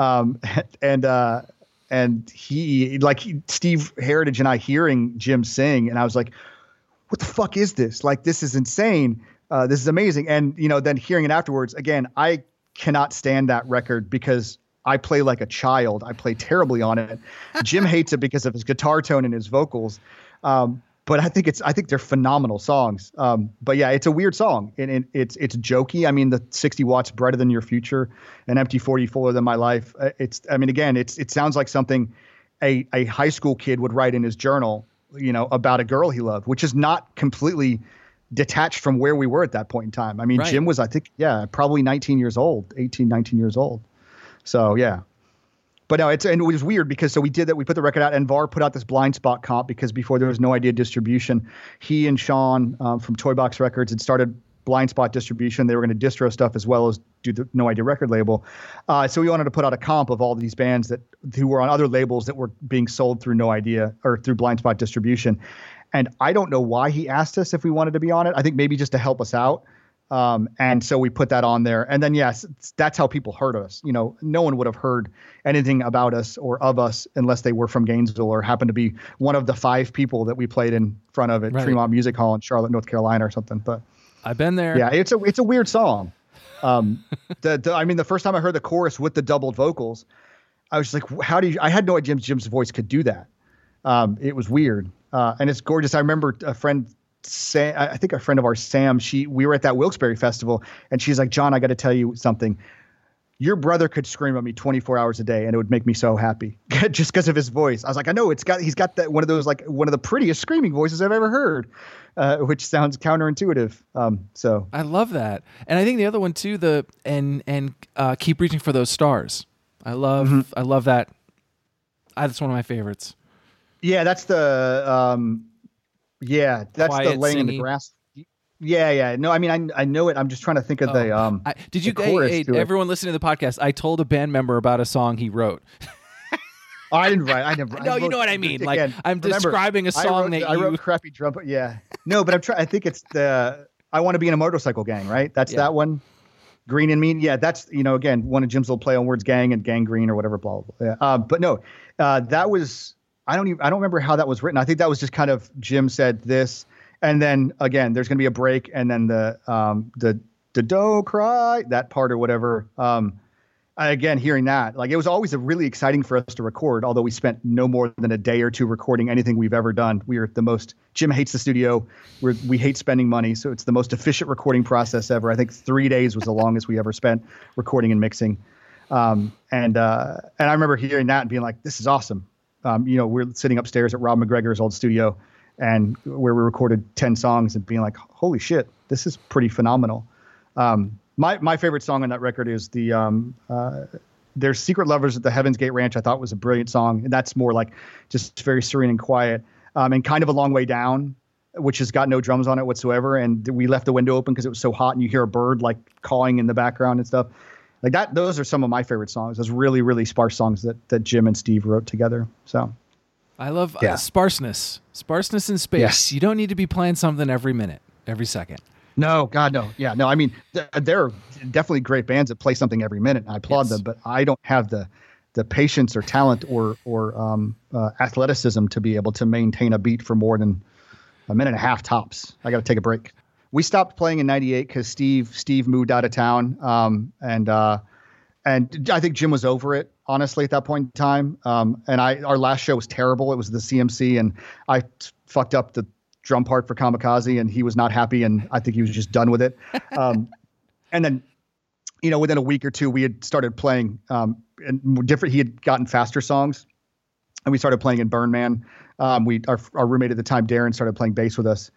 and Steve Heritage and I hearing Jim sing, and I was like, what the fuck is this? Like, this is insane. This is amazing. And, then hearing it afterwards, again, I cannot stand that record because I play like a child. I play terribly on it. Jim hates it because of his guitar tone and his vocals. But I think they're phenomenal songs. But yeah, it's a weird song, and it's jokey. I mean, the 60 watts brighter than your future, an empty 40 fuller than my life. It sounds like something a high school kid would write in his journal, about a girl he loved, which is not completely detached from where we were at that point in time. I mean, right. Jim was, I think, probably 19 years old. So yeah. But no, it was weird because we did that. We put the record out, and VAR put out this Blind Spot comp because before there was No Idea distribution. He and Sean from Toy Box Records had started Blind Spot distribution. They were going to distro stuff as well as do the No Idea record label. So we wanted to put out a comp of all these bands who were on other labels that were being sold through No Idea or through Blind Spot distribution. And I don't know why he asked us if we wanted to be on it. I think maybe just to help us out. And so we put that on there, and then yes, that's how people heard us. No one would have heard anything about us or of us unless they were from Gainesville or happened to be one of the 5 people that we played in front of at Fremont Music Hall in Charlotte, North Carolina, or something. But I've been there. Yeah, it's a weird song. The first time I heard the chorus with the doubled vocals, I was just like, I had no idea Jim's voice could do that. It was weird, and it's gorgeous. I remember a friend. I think a friend of ours, Sam, we were at that Wilkes-Barre festival, and she's like, John, I got to tell you something. Your brother could scream at me 24 hours a day, and it would make me so happy just because of his voice. I was like, I know he's got that one of the prettiest screaming voices I've ever heard, which sounds counterintuitive. So I love that, and I think the other one too, keep reaching for those stars. I love that. That's one of my favorites. Yeah, that's the. Yeah, that's Quiet the laying singing. in the grass. Yeah. No, I mean, I know it. I'm just trying to think of the. Did you? Hey, everyone listening to the podcast, I told a band member about a song he wrote. I didn't write. I never. No, you know what I mean. Again, like I'm describing a song I wrote crappy drum. Yeah. No, but I'm trying. I think it's the. I want to be in a motorcycle gang. Right. That's that one. Green and Mean. Yeah, that's again one of Jim's little play on words, gang and gang green or whatever. Blah blah blah. Yeah. But no, that was. I don't remember how that was written. I think that was just kind of Jim said this, and then again, there's going to be a break, and then the do cry, that part or whatever. Again, hearing that, like, it was always really exciting for us to record. Although we spent no more than a day or two recording anything we've ever done. Jim hates the studio. We hate spending money, so it's the most efficient recording process ever. I think 3 days was the longest we ever spent recording and mixing. And I remember hearing that and being like, this is awesome. We're sitting upstairs at Rob McGregor's old studio, and where we recorded 10 songs and being like, holy shit, this is pretty phenomenal. My favorite song on that record is there's Secret Lovers at the Heaven's Gate Ranch. I thought was a brilliant song. And that's more like just very serene and quiet, and kind of A Long Way Down, which has got no drums on it whatsoever. And we left the window open because it was so hot, and you hear a bird like cawing in the background and stuff. Like that, those are some of my favorite songs. Those really, really sparse songs that Jim and Steve wrote together. So, I love sparseness in space. Yes. You don't need to be playing something every minute, every second. No, God, no. Yeah, no. I mean, there are definitely great bands that play something every minute. I applaud them, but I don't have the patience or talent or athleticism to be able to maintain a beat for more than a minute and a half tops. I got to take a break. We stopped playing in '98 because Steve moved out of town, and I think Jim was over it, honestly, at that point in time. And our last show was terrible. It was the CMC, and I fucked up the drum part for Kamikaze, and he was not happy, and I think he was just done with it. And then, within a week or two, we had started playing different. He had gotten faster songs, and we started playing in Burn Man. Our roommate at the time, Darren, started playing bass with us,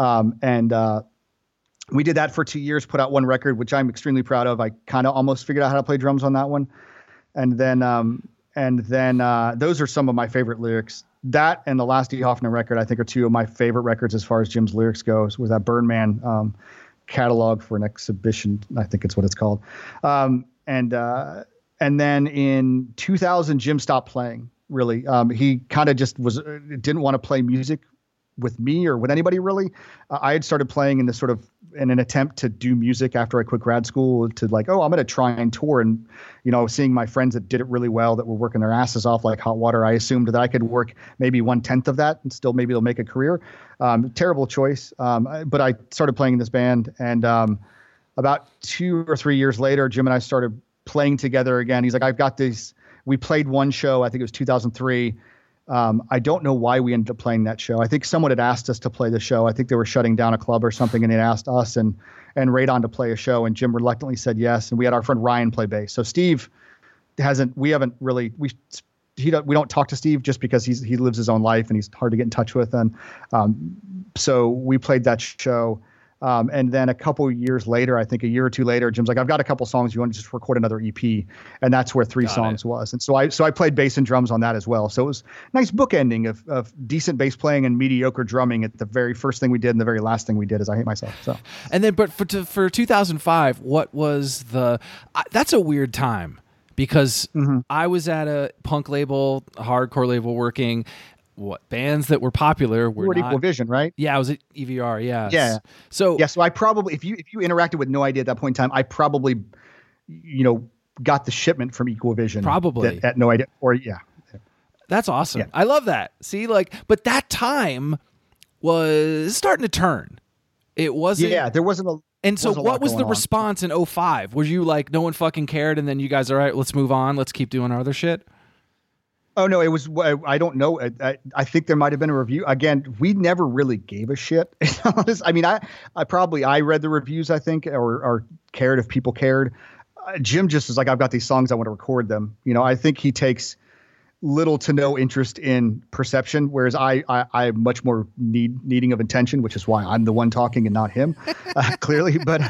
we did that for 2 years, put out one record, which I'm extremely proud of. I kind of almost figured out how to play drums on that one. And then And then those are some of my favorite lyrics. That and the last D. Hoffman record, I think, are two of my favorite records as far as Jim's lyrics goes. Was that Burn Man catalog for an exhibition? I think it's what it's called. And then in 2000, Jim stopped playing. Really, he kind of just didn't want to play music with me or with anybody really. I had started playing in an attempt to do music after I quit grad school to like, I'm going to try and tour. And, seeing my friends that did it really well, that were working their asses off like hot water, I assumed that I could work maybe 1/10 of that and still maybe they'll make a career. Terrible choice. But I started playing in this band, and about 2 or 3 years later, Jim and I started playing together again. He's like, I've got these. We played one show, I think it was 2003. I don't know why we ended up playing that show. I think someone had asked us to play the show. I think they were shutting down a club or something, and they asked us and Radon to play a show, and Jim reluctantly said yes. And we had our friend Ryan play bass. So Steve we don't talk to Steve just because he lives his own life and he's hard to get in touch with. And so we played that show. And then a couple years later, I think a year or two later, Jim's like, I've got a couple songs. You want to just record another EP? And that's where Three Songs was. And so I played bass and drums on that as well. So it was a nice bookending of decent bass playing and mediocre drumming at the very first thing we did and the very last thing we did is I Hate Myself. So. And then, but for 2005, what was that's a weird time because I was at a punk label, a hardcore label working. Bands that were popular were Equal Vision, right? Yeah, I was at EVR. Yeah. Yeah. So I probably, if you interacted with No Idea at that point in time, I probably, got the shipment from Equal Vision. Probably at No Idea. Or yeah. That's awesome. Yeah. I love that. See, but that time was starting to turn. It wasn't. Yeah, there wasn't a. And so, what was the response in 2005? Were you like, no one fucking cared, and then you guys, all right, let's move on, let's keep doing our other shit? Oh, no, it was, I don't know. I think there might have been a review. Again, we never really gave a shit. I mean, I read the reviews, I think, or cared if people cared. Jim just was like, I've got these songs, I want to record them. I think he takes little to no interest in perception, whereas I'm much more needing of intention, which is why I'm the one talking and not him, clearly. But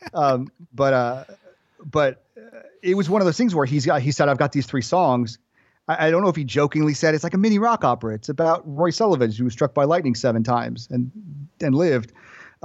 it was one of those things where he said, I've got these 3 songs. I don't know if he jokingly said it's like a mini rock opera. It's about Roy Sullivan, who was struck by lightning 7 times and lived.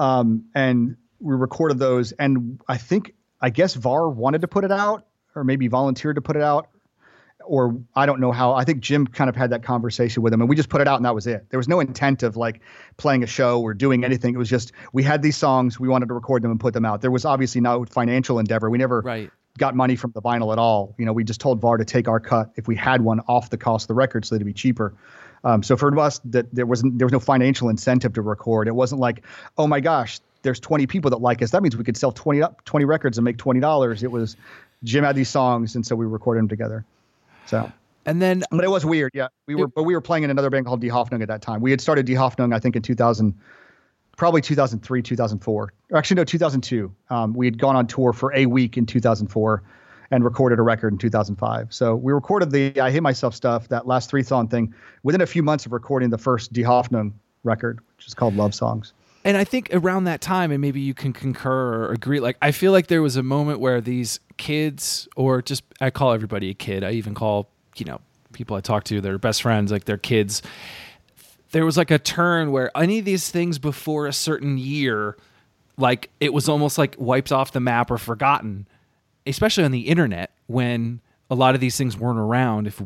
And we recorded those. And I guess VAR wanted to put it out, or maybe volunteered to put it out, or I don't know how. I think Jim kind of had that conversation with him, and we just put it out, and that was it. There was no intent of like playing a show or doing anything. It was just we had these songs, we wanted to record them and put them out. There was obviously no financial endeavor. We never got money from the vinyl at all. We just told VAR to take our cut if we had one off the cost of the record so that it'd be cheaper. So for us, that there was no financial incentive to record. It wasn't like, oh my gosh, there's 20 people that like us. That means we could sell 20 records and make $20. It was Jim had these songs, and so we recorded them together. So and then, but it was weird. Yeah, we were playing in another band called Die Hoffnung at that time. We had started Die Hoffnung, I think, in 2000. Probably 2003, 2004. Actually, no, 2002. We had gone on tour for a week in 2004 and recorded a record in 2005. So we recorded the I Hate Myself stuff, that last 3-song thing, within a few months of recording the first Die Hoffnung record, which is called Love Songs. And I think around that time, and maybe you can concur or agree, I feel like there was a moment where these kids, or just, I call everybody a kid. I even call, people I talk to, their best friends, like their kids. There was like a turn where any of these things before a certain year, like it was almost like wiped off the map or forgotten, especially on the internet when a lot of these things weren't around, if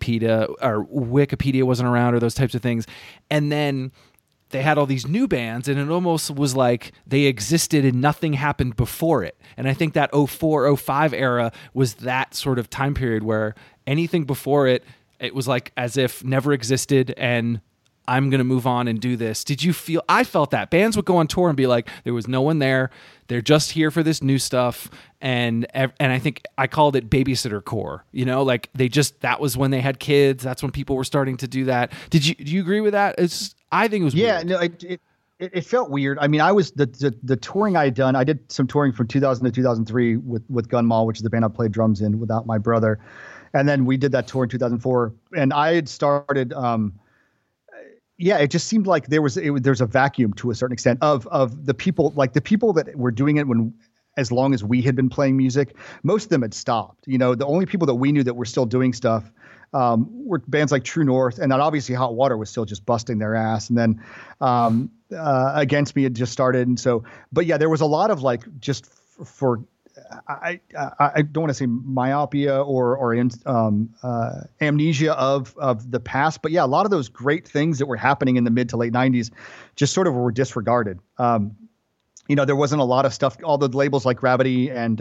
Wikipedia wasn't around or those types of things. And then they had all these new bands, and it almost was like they existed and nothing happened before it. And I think that 04, 05 era was that sort of time period where anything before it was like as if never existed, and I'm going to move on and do this. Did you feel, I felt that bands would go on tour and be like, there was no one there. They're just here for this new stuff. And I think I called it babysitter core, like that was when they had kids. That's when people were starting to do that. Do you agree with that? I think it was weird. No, it felt weird. I mean, I was the touring I had done. I did some touring from 2000 to 2003 with Gun Mall, which is the band I played drums in without my brother. And then we did that tour in 2004, and I had started, it just seemed like there's a vacuum to a certain extent of the people, like the people that were doing it when as long as we had been playing music. Most of them had stopped. You know, the only people that we knew that were still doing stuff were bands like True North, and then obviously Hot Water was still just busting their ass. And then Against Me had just started. And so, but yeah, there was a lot of like just for I don't want to say myopia or amnesia of the past, but yeah, a lot of those great things that were happening in the mid to late 90s just sort of were disregarded. You know, there wasn't a lot of stuff, all the labels like Gravity and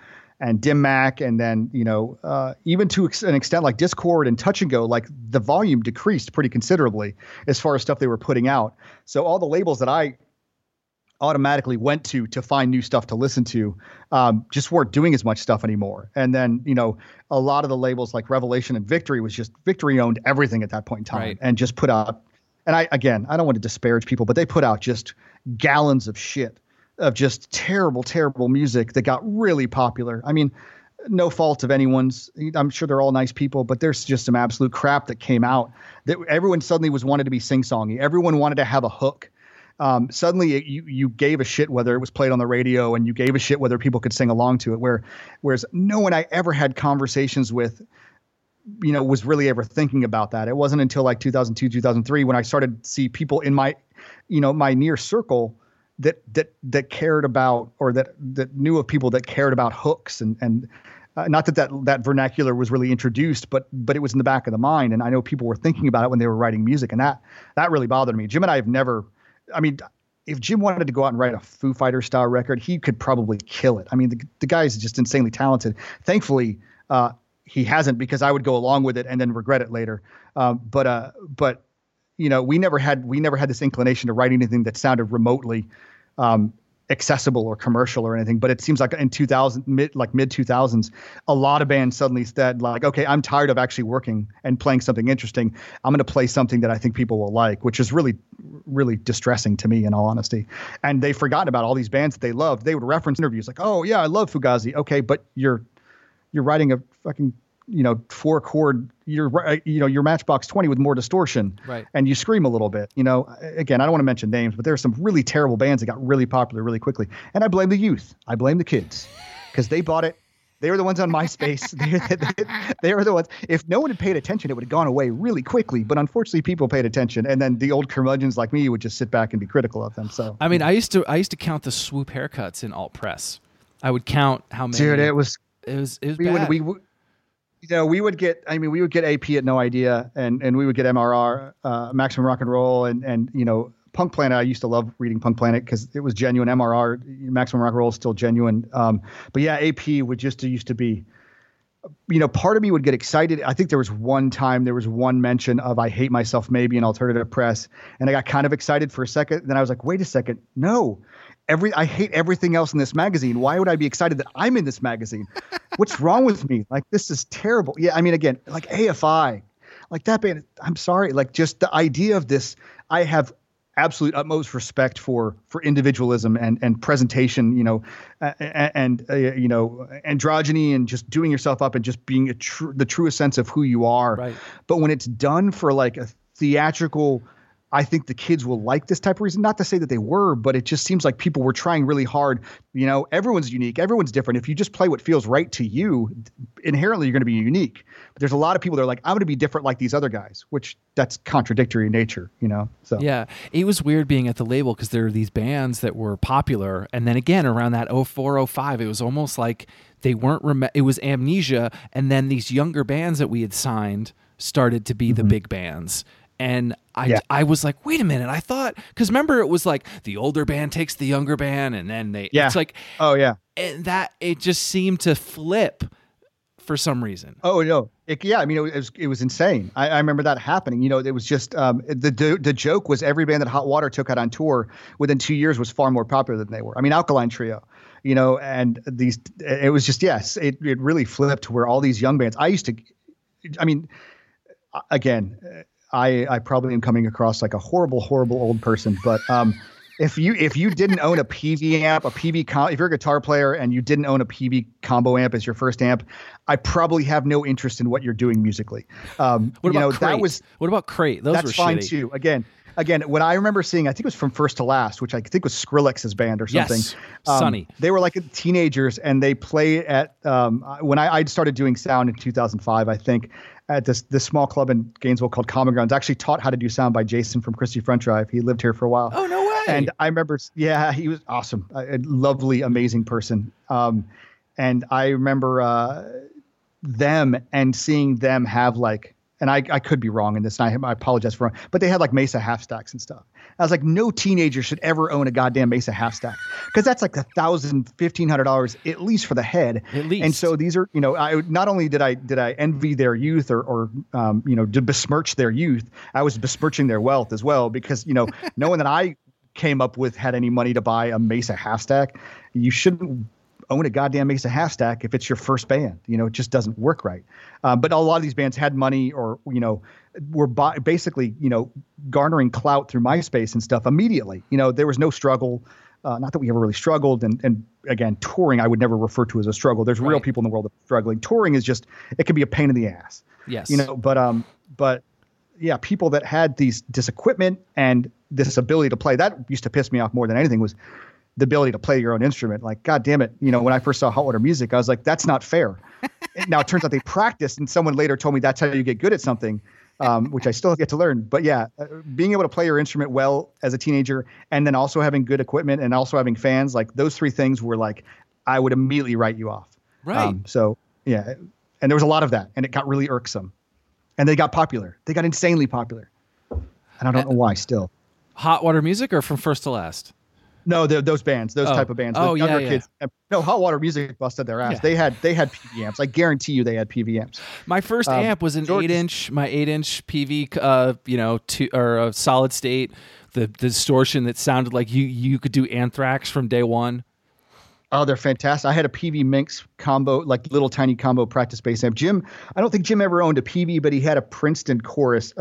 Dim Mak, and then, you know, even to an extent like Discord and Touch and Go, like the volume decreased pretty considerably as far as stuff they were putting out. So all the labels that I automatically went to find new stuff to listen to just weren't doing as much stuff anymore. And then, you know, a lot of the labels like Revelation and Victory Victory owned everything at that point in time, right, and just put out, and I don't want to disparage people, but they put out just gallons of shit of just terrible, terrible music that got really popular. I mean, no fault of anyone's. I'm sure they're all nice people, but there's just some absolute crap that came out that everyone suddenly wanted to be sing-songy. Everyone wanted to have a hook. Suddenly you gave a shit whether it was played on the radio, and you gave a shit whether people could sing along to it. Whereas no one I ever had conversations with, you know, was really ever thinking about that. It wasn't until like 2002, 2003 when I started to see people in my, you know, my near circle that cared about, or that knew of people that cared about hooks and not that vernacular was really introduced, but it was in the back of the mind. And I know people were thinking about it when they were writing music, and that really bothered me. Jim and I have never, I mean, if Jim wanted to go out and write a Foo Fighters style record, he could probably kill it. I mean, the guy is just insanely talented. Thankfully, he hasn't, because I would go along with it and then regret it later. But you know, we never had this inclination to write anything that sounded remotely accessible or commercial or anything. But it seems like in mid 2000s, a lot of bands suddenly said like, okay, I'm tired of actually working and playing something interesting. I'm going to play something that I think people will like, which is really, really distressing to me, in all honesty. And they've forgotten about all these bands that they loved. They would reference interviews like, oh yeah, I love Fugazi. Okay, but you're writing a fucking, you know, 4-chord, your Matchbox 20 with more distortion, right? And you scream a little bit. You know, again, I don't want to mention names, but there are some really terrible bands that got really popular really quickly. And I blame the youth. I blame the kids, because they bought it. They were the ones on MySpace. they were the ones. If no one had paid attention, it would have gone away really quickly. But unfortunately, people paid attention, and then the old curmudgeons like me would just sit back and be critical of them. So I mean, I used to count the swoop haircuts in alt press. I would count how many. Dude, it was bad. You know, we would get AP at No Idea, and we would get MRR, Maximum Rock and Roll, and you know, Punk Planet. I used to love reading Punk Planet because it was genuine. MRR, Maximum Rock and Roll, is still genuine. But yeah, AP used to be, you know, part of me would get excited. I think there was one mention of I Hate Myself maybe in alternative press, and I got kind of excited for a second. Then I was like, wait a second, no. I hate everything else in this magazine. Why would I be excited that I'm in this magazine? What's wrong with me? Like, this is terrible. Yeah, I mean, again, like AFI, like that band, I'm sorry. Like, just the idea of this, I have absolute utmost respect for individualism and presentation, you know, and you know, androgyny and just doing yourself up and just being the truest sense of who you are. Right. But when it's done for like a theatrical, I think the kids will like this type of reason. Not to say that they were, but it just seems like people were trying really hard. You know, everyone's unique. Everyone's different. If you just play what feels right to you, inherently you're going to be unique. But there's a lot of people that are like, I'm going to be different like these other guys, which that's contradictory in nature, you know? So yeah, it was weird being at the label because there were these bands that were popular. And then again, around that 04, 05, it was almost like they weren't, it was amnesia. And then these younger bands that we had signed started to be the big bands. And I was like, wait a minute, I thought, because remember, it was like the older band takes the younger band, and then it's like, oh yeah, and that it just seemed to flip for some reason. Oh no, I mean, it was insane. I remember that happening. You know, it was just the joke was every band that Hot Water took out on tour within 2 years was far more popular than they were. I mean, Alkaline Trio, you know, and it was just, yes, it really flipped where all these young bands. I probably am coming across like a horrible old person, but if you didn't own a PV amp, if you're a guitar player and you didn't own a PV combo amp as your first amp, I probably have no interest in what you're doing musically. What about Crate? Those that's were fine shitty too. Again, again, when I remember seeing, I think it was From First to Last, which I think was Skrillex's band or something. Yes, Sonny. They were like teenagers, and they played at when I started doing sound in 2005, I think, at this small club in Gainesville called Common Grounds. I actually taught how to do sound by Jason from Christie Front Drive. He lived here for a while. Oh, no way. And I remember, yeah, he was awesome, a lovely, amazing person. And I remember them and seeing them have like, and I could be wrong in this, and I apologize for wrong, but they had like Mesa half stacks and stuff. I was like, no teenager should ever own a goddamn Mesa half stack, because that's like $1,000, $1,500 at least for the head. At least. And so these are, I not only did I envy their youth or to besmirch their youth, I was besmirching their wealth as well, because knowing that I came up with had any money to buy a Mesa half stack, you shouldn't own a goddamn Mesa half stack if it's your first band. It just doesn't work right. But a lot of these bands had money, or were basically garnering clout through MySpace and stuff immediately. There was no struggle. Not that we ever really struggled, and again, touring I would never refer to as a struggle. There's real people in the world that are struggling. Touring is just, it can be a pain in the ass. Yes. But yeah, people that had this equipment and this ability to play, that used to piss me off more than anything, was the ability to play your own instrument. Like, God damn it. When I first saw Hot Water Music, I was like, that's not fair. Now it turns out they practiced, and someone later told me that's how you get good at something, which I still have yet to learn. But yeah, being able to play your instrument well as a teenager, and then also having good equipment and also having fans, like those three things were like, I would immediately write you off. Right. So yeah. And there was a lot of that, and it got really irksome, and they got popular. They got insanely popular. And I don't know why still. Hot Water Music or From First to Last? No, those bands, those type of bands. Oh, the younger yeah. kids. No, Hot Water Music busted their ass. Yeah. They had PV amps. I guarantee you they had PV amps. My first amp was an 8-inch, my 8-inch PV, or a solid state. The distortion that sounded like you could do Anthrax from day one. Oh, they're fantastic. I had a PV Minx combo, like little tiny combo practice bass amp. I don't think Jim ever owned a PV, but he had a Princeton chorus,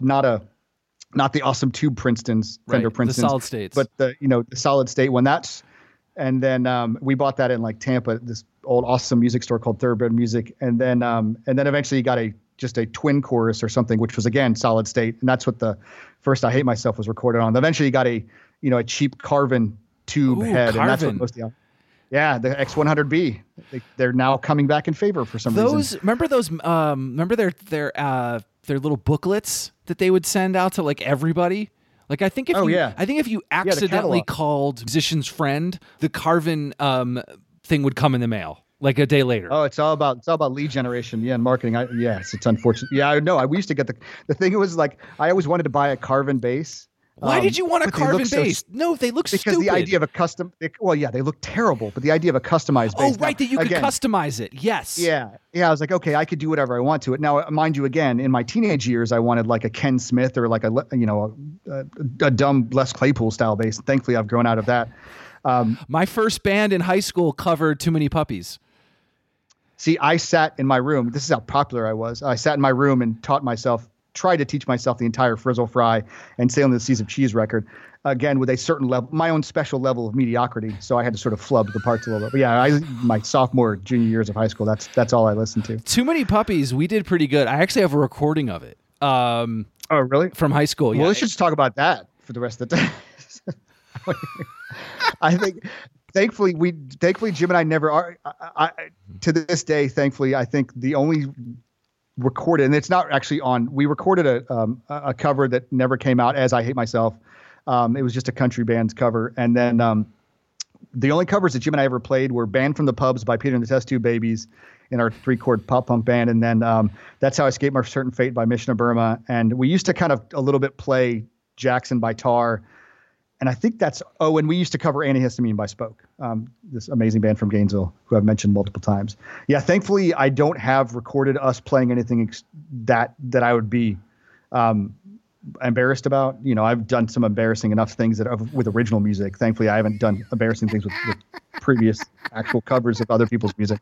not the awesome tube Princeton's, Fender Princeton's, the solid states, but the solid state one. And then we bought that in like Tampa, this old awesome music store called Thoroughbred Music. And then eventually you got just a twin chorus or something, which was again solid state. And that's what the first I Hate Myself was recorded on. Eventually you got a cheap Carvin tube head. Carvin. And that's what most of the, yeah, the X100B. They're now coming back in favor for some reason. Remember those? Remember their little booklets that they would send out to like everybody. Like I think if you accidentally called Musician's Friend, the Carvin thing would come in the mail like a day later. Oh, it's all about lead generation, and marketing. Yes, it's unfortunate. Yeah, I know. We used to get the thing. It was like I always wanted to buy a Carvin bass. Why did you want a Carvin bass? No, they look stupid. Because the idea of a custom, they look terrible, but the idea of a customized bass. Oh, right, that you could customize it. Yes. Yeah. I was like, okay, I could do whatever I want to it. Now, mind you, again, in my teenage years, I wanted like a Ken Smith or like a dumb Les Claypool style bass. Thankfully, I've grown out of that. My first band in high school covered Too Many Puppies. See, I sat in my room. This is how popular I was. I sat in my room and tried to teach myself the entire Frizzle Fry and Sailing the Seas of Cheese record, again, with a certain level, my own special level of mediocrity. So I had to sort of flub the parts a little bit. But yeah, my sophomore, junior years of high school, that's all I listened to. Too Many Puppies, we did pretty good. I actually have a recording of it. Oh, really? From high school, yeah. Well, let's just talk about that for the rest of the day. I think... Thankfully, Jim and I never are. To this day, thankfully, I think the only recorded, and it's not actually on. We recorded a cover that never came out as I Hate Myself. It was just a country band's cover, and then the only covers that Jim and I ever played were "Banned from the Pubs" by Peter and the Test Tube Babies in our 3-chord pop punk band, and then "That's How I Escaped My Certain Fate" by Mission of Burma. And we used to kind of a little bit play "Jackson" by Tar. And I think and we used to cover Antihistamine by Spoke, this amazing band from Gainesville who I've mentioned multiple times. Yeah, thankfully, I don't have recorded us playing anything that I would be embarrassed about. I've done some embarrassing enough things with original music. Thankfully, I haven't done embarrassing things with previous actual covers of other people's music.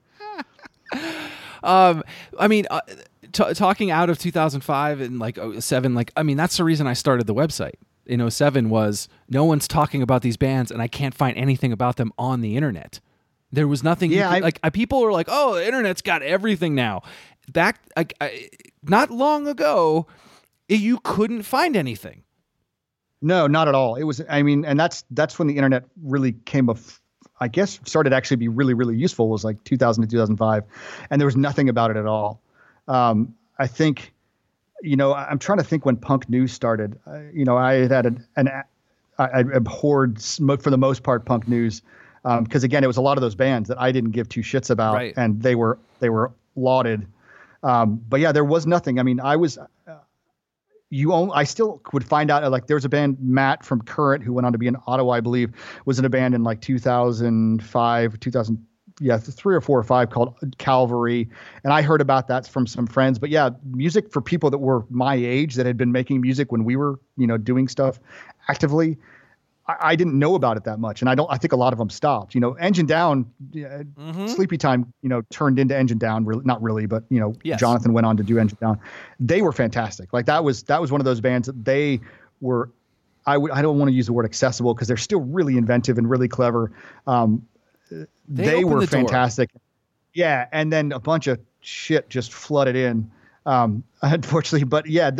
Talking out of 2005 and like 2007, that's the reason I started the website. In 2007 was no one's talking about these bands and I can't find anything about them on the internet. There was nothing. Yeah, people are like, oh, the internet's got everything now. Back not long ago, you couldn't find anything. No, not at all. It was, I mean, and that's when the internet really I guess started actually be really, really useful, was like 2000 to 2005. And there was nothing about it at all. I think, I'm trying to think when punk news started. I had I abhorred for the most part punk news. Because again, it was a lot of those bands that I didn't give two shits about, right. And they were lauded. But yeah, there was nothing. I mean, I still would find out, like, there was a band, Matt from Current, who went on to be in Ottawa, I believe, was in a band in like 2005, 3 or 4 or 5, called Calvary. And I heard about that from some friends. But yeah, music for people that were my age, that had been making music when we were, doing stuff actively, I didn't know about it that much. And I think a lot of them stopped. Engine Down, Sleepy Time, turned into Engine Down. Really, not really, but yes. Jonathan went on to do Engine Down. They were fantastic. Like that was one of those bands that they were. I don't want to use the word accessible, because they're still really inventive and really clever. They were fantastic. Yeah, and then a bunch of shit just flooded in. Unfortunately, but yeah,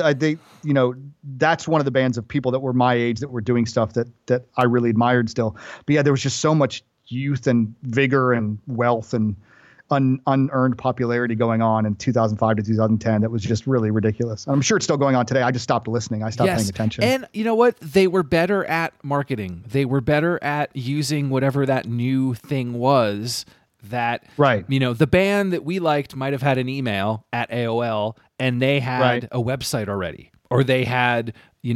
that's one of the bands of people that were my age that were doing stuff that I really admired still. But yeah, there was just so much youth and vigor and wealth and unearned popularity going on in 2005 to 2010 that was just really ridiculous. I'm sure it's still going on today. I just stopped listening. I stopped paying attention. And you know what? They were better at marketing. They were better at using whatever that new thing was. That, right. The band that we liked might have had an email at AOL, and they had a website already, or they had,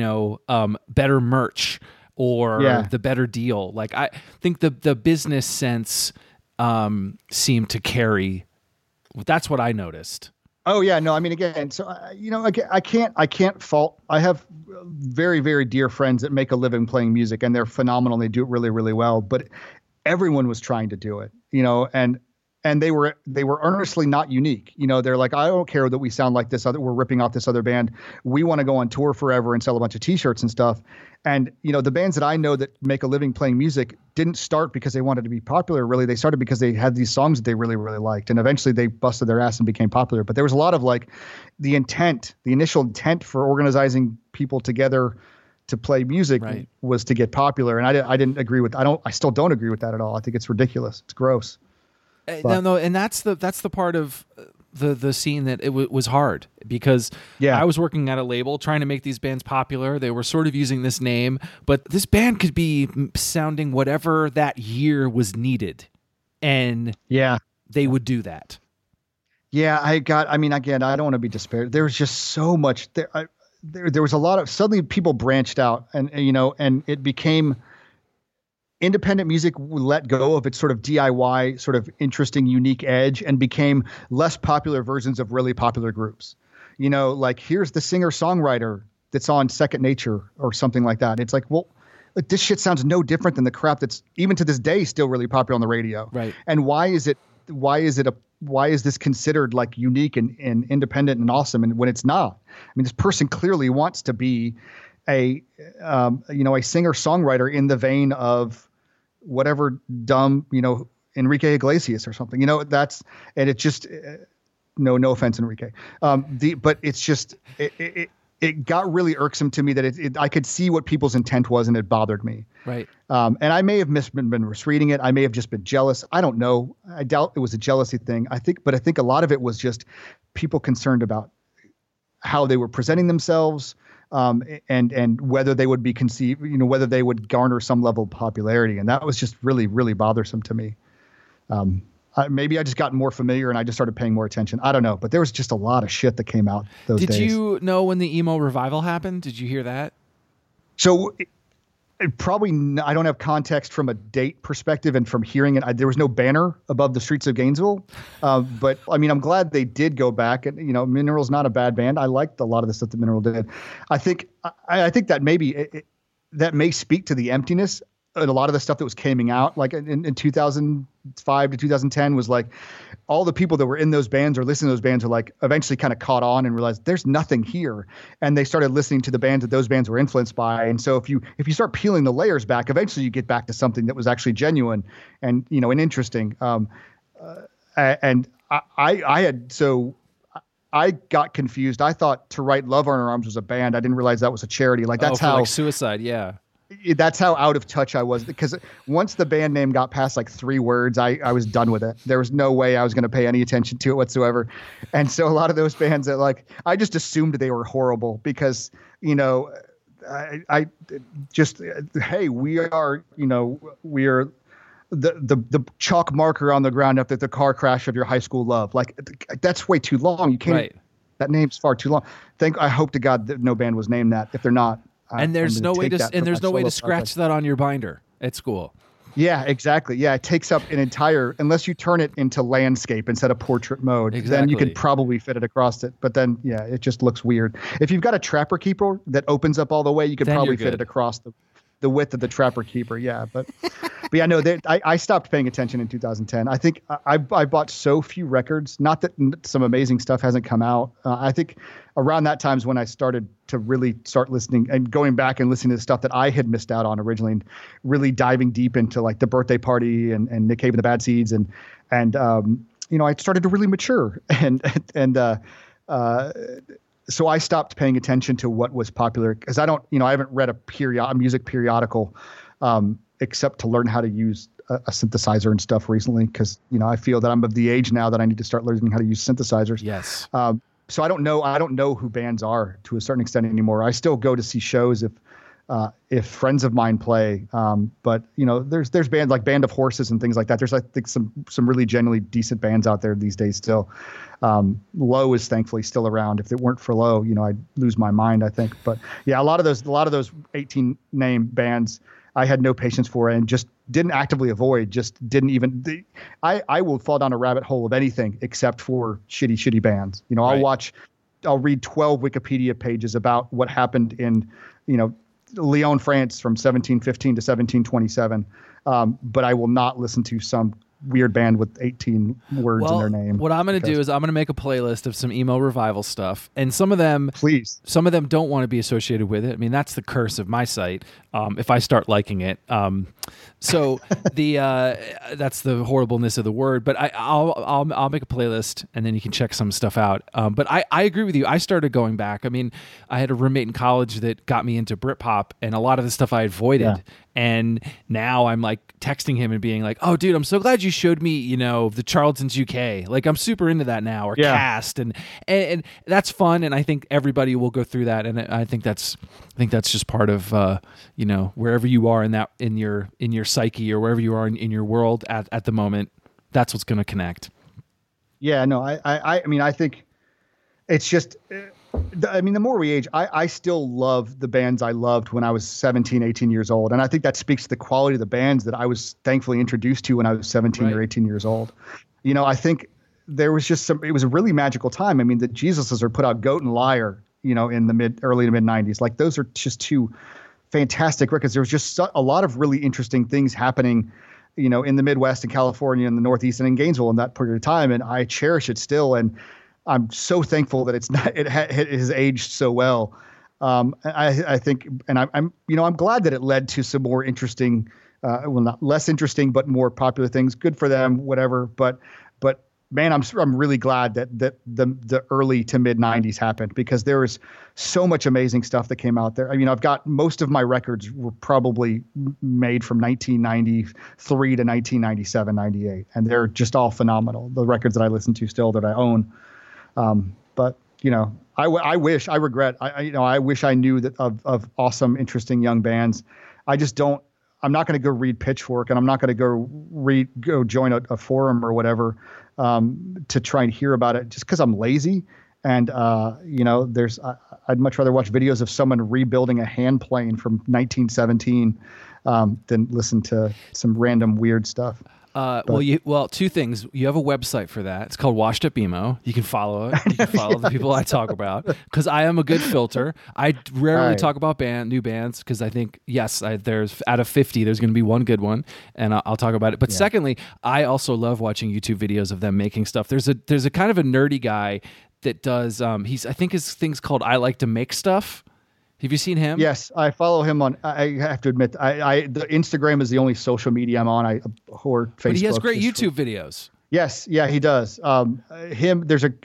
better merch, or the better deal. Like, I think the business sense seemed to carry. That's what I noticed. Oh yeah, no, I mean, again, so I can't fault. I have very, very dear friends that make a living playing music, and they're phenomenal. They do it really, really well, but everyone was trying to do it, and they were earnestly not unique. They're like, I don't care that we sound like this other, we're ripping off this other band. We want to go on tour forever and sell a bunch of t-shirts and stuff. And, the bands that I know that make a living playing music didn't start because they wanted to be popular. Really, they started because they had these songs that they really, really liked. And eventually they busted their ass and became popular. But there was a lot of like the initial intent for organizing people together to play music was to get popular. And I didn't agree with, I still don't agree with that at all. I think it's ridiculous. It's gross. No, and that's the part of the scene that it was hard, because I was working at a label trying to make these bands popular. They were sort of using this name, but this band could be sounding whatever that year was needed. And they would do that. Yeah, again, I don't want to be disparaging. There was just so much there. There was a lot of, suddenly people branched out, and it became independent music let go of its sort of DIY, sort of interesting, unique edge, and became less popular versions of really popular groups. Like, here's the singer-songwriter that's on Second Nature or something like that. It's like, well, this shit sounds no different than the crap that's even to this day still really popular on the radio. Right. And why is this considered like unique and independent and awesome, and when it's not? I mean, this person clearly wants to be a singer-songwriter in the vein of whatever dumb, Enrique Iglesias or something, and it just, no offense, Enrique. But it's just, it got really irksome to me that I could see what people's intent was, and it bothered me. Right. And I may have been misreading it. I may have just been jealous. I don't know. I doubt it was a jealousy thing. I think a lot of it was just people concerned about how they were presenting themselves, and whether they would be conceived, whether they would garner some level of popularity. And that was just really, really bothersome to me. Maybe I just got more familiar and I just started paying more attention. I don't know, but there was just a lot of shit that came out those days. Did you know when the emo revival happened? Did you hear that? So I don't have context from a date perspective, and from hearing it, there was no banner above the streets of Gainesville. But I mean, I'm glad they did go back, and Mineral's not a bad band. I liked a lot of the stuff that Mineral did. I think that maybe that may speak to the emptiness. And a lot of the stuff that was coming out, like in 2005 to 2010, was like all the people that were in those bands or listening to those bands are like eventually kind of caught on and realized there's nothing here. And they started listening to the bands that those bands were influenced by. And so if you start peeling the layers back, eventually you get back to something that was actually genuine and, and interesting. And I I got confused. I thought To Write Love on Our Arms was a band. I didn't realize that was a charity. Like that's how like Suicide. Yeah. That's how out of touch I was, because once the band name got past like 3 words, I was done with it. There was no way I was going to pay any attention to it whatsoever. And so a lot of those bands that like, I just assumed they were horrible because, you know, I just, hey, we are the chalk marker on the ground after the car crash of your high school love. Like that's way too long. You can't, right. That name's far too long. I hope to God that no band was named that. If they're not, and there's no way to scratch that on your binder at school. Yeah, exactly. Yeah, it takes up an entire, unless you turn it into landscape instead of portrait mode, then you could probably fit it across it. But then, yeah, it just looks weird. If you've got a Trapper Keeper that opens up all the way, you could probably fit it across the width of the Trapper Keeper. Yeah, but yeah, no, I stopped paying attention in 2010. I think I bought so few records. Not that some amazing stuff hasn't come out. I think around that time is when I started to really start listening and going back and listening to the stuff that I had missed out on originally, and really diving deep into like The Birthday Party and Nick Cave and the Bad Seeds and you know, I started to really mature so I stopped paying attention to what was popular because I haven't read a music periodical except to learn how to use a synthesizer and stuff recently, because, you know, I feel that I'm of the age now that I need to start learning how to use synthesizers. Yes. So I don't know who bands are to a certain extent anymore. I still go to see shows if friends of mine play. But you know, there's bands like Band of Horses and things like that. There's I think some really genuinely decent bands out there these days still. Low is thankfully still around. If it weren't for Low, you know, I'd lose my mind, I think. But yeah, a lot of those 18 name bands I had no patience for and just didn't actively avoid, just didn't even, I will fall down a rabbit hole of anything except for shitty bands. You know, I'll read 12 Wikipedia pages about what happened in, you know, Lyon, France from 1715 to 1727. But I will not listen to some weird band with 18 words in their name. What I'm going to do is I'm going to make a playlist of some emo revival stuff, and some of them don't want to be associated with it. I mean, that's the curse of my site. If I start liking it, so that's the horribleness of the word. But I'll make a playlist, and then you can check some stuff out. But I agree with you. I started going back. I mean, I had a roommate in college that got me into Britpop, and a lot of the stuff I avoided. Yeah. And now I'm like texting him and being like, "Oh, dude, I'm so glad you showed me, you know, the Charlatans UK. Like, I'm super into that now, or Cast, and that's fun. And I think everybody will go through that. And I think that's just part of, you know, wherever you are in your psyche, or wherever you are in your world at the moment, that's what's going to connect. Yeah, no, I mean, I think it's just. I mean, the more we age, I still love the bands I loved when I was 17, 18 years old. And I think that speaks to the quality of the bands that I was thankfully introduced to when I was 17 or 18 years old. You know, I think there was just it was a really magical time. I mean, the Jesuses are put out Goat and Liar, you know, in the early to mid 90s. Like, those are just two fantastic records. There was just a lot of really interesting things happening, you know, in the Midwest and California and the Northeast and in Gainesville in that period of time. And I cherish it still. And I'm so thankful that it has aged so well. I think, and I'm glad that it led to some more interesting, not less interesting, but more popular things. Good for them, whatever. But man, I'm really glad that the early to mid 90s happened, because there was so much amazing stuff that came out there. I mean, I've got most of my records were probably made from 1993 to 1997, 98, and they're just all phenomenal. The records that I listen to still that I own. But you know, I wish I wish I knew that of awesome, interesting young bands. I just don't. I'm not going to go read Pitchfork, and I'm not going to go join a forum or whatever to try and hear about it, just because I'm lazy. And you know, I'd much rather watch videos of someone rebuilding a hand plane from 1917 than listen to some random weird stuff. Well, two things. You have a website for that. It's called Washed Up Emo. You can follow it. You can follow the people I talk about, because I am a good filter. I rarely talk about new bands, because I think, there's out of 50, there's going to be one good one, and I'll talk about it. But secondly, I also love watching YouTube videos of them making stuff. There's a kind of a nerdy guy that does. I think his thing's called I Like to Make Stuff. Have you seen him? Yes, I follow him on. I have to admit, the Instagram is the only social media I'm on. Or Facebook. But he has great YouTube videos. Yes, yeah, he does. There's a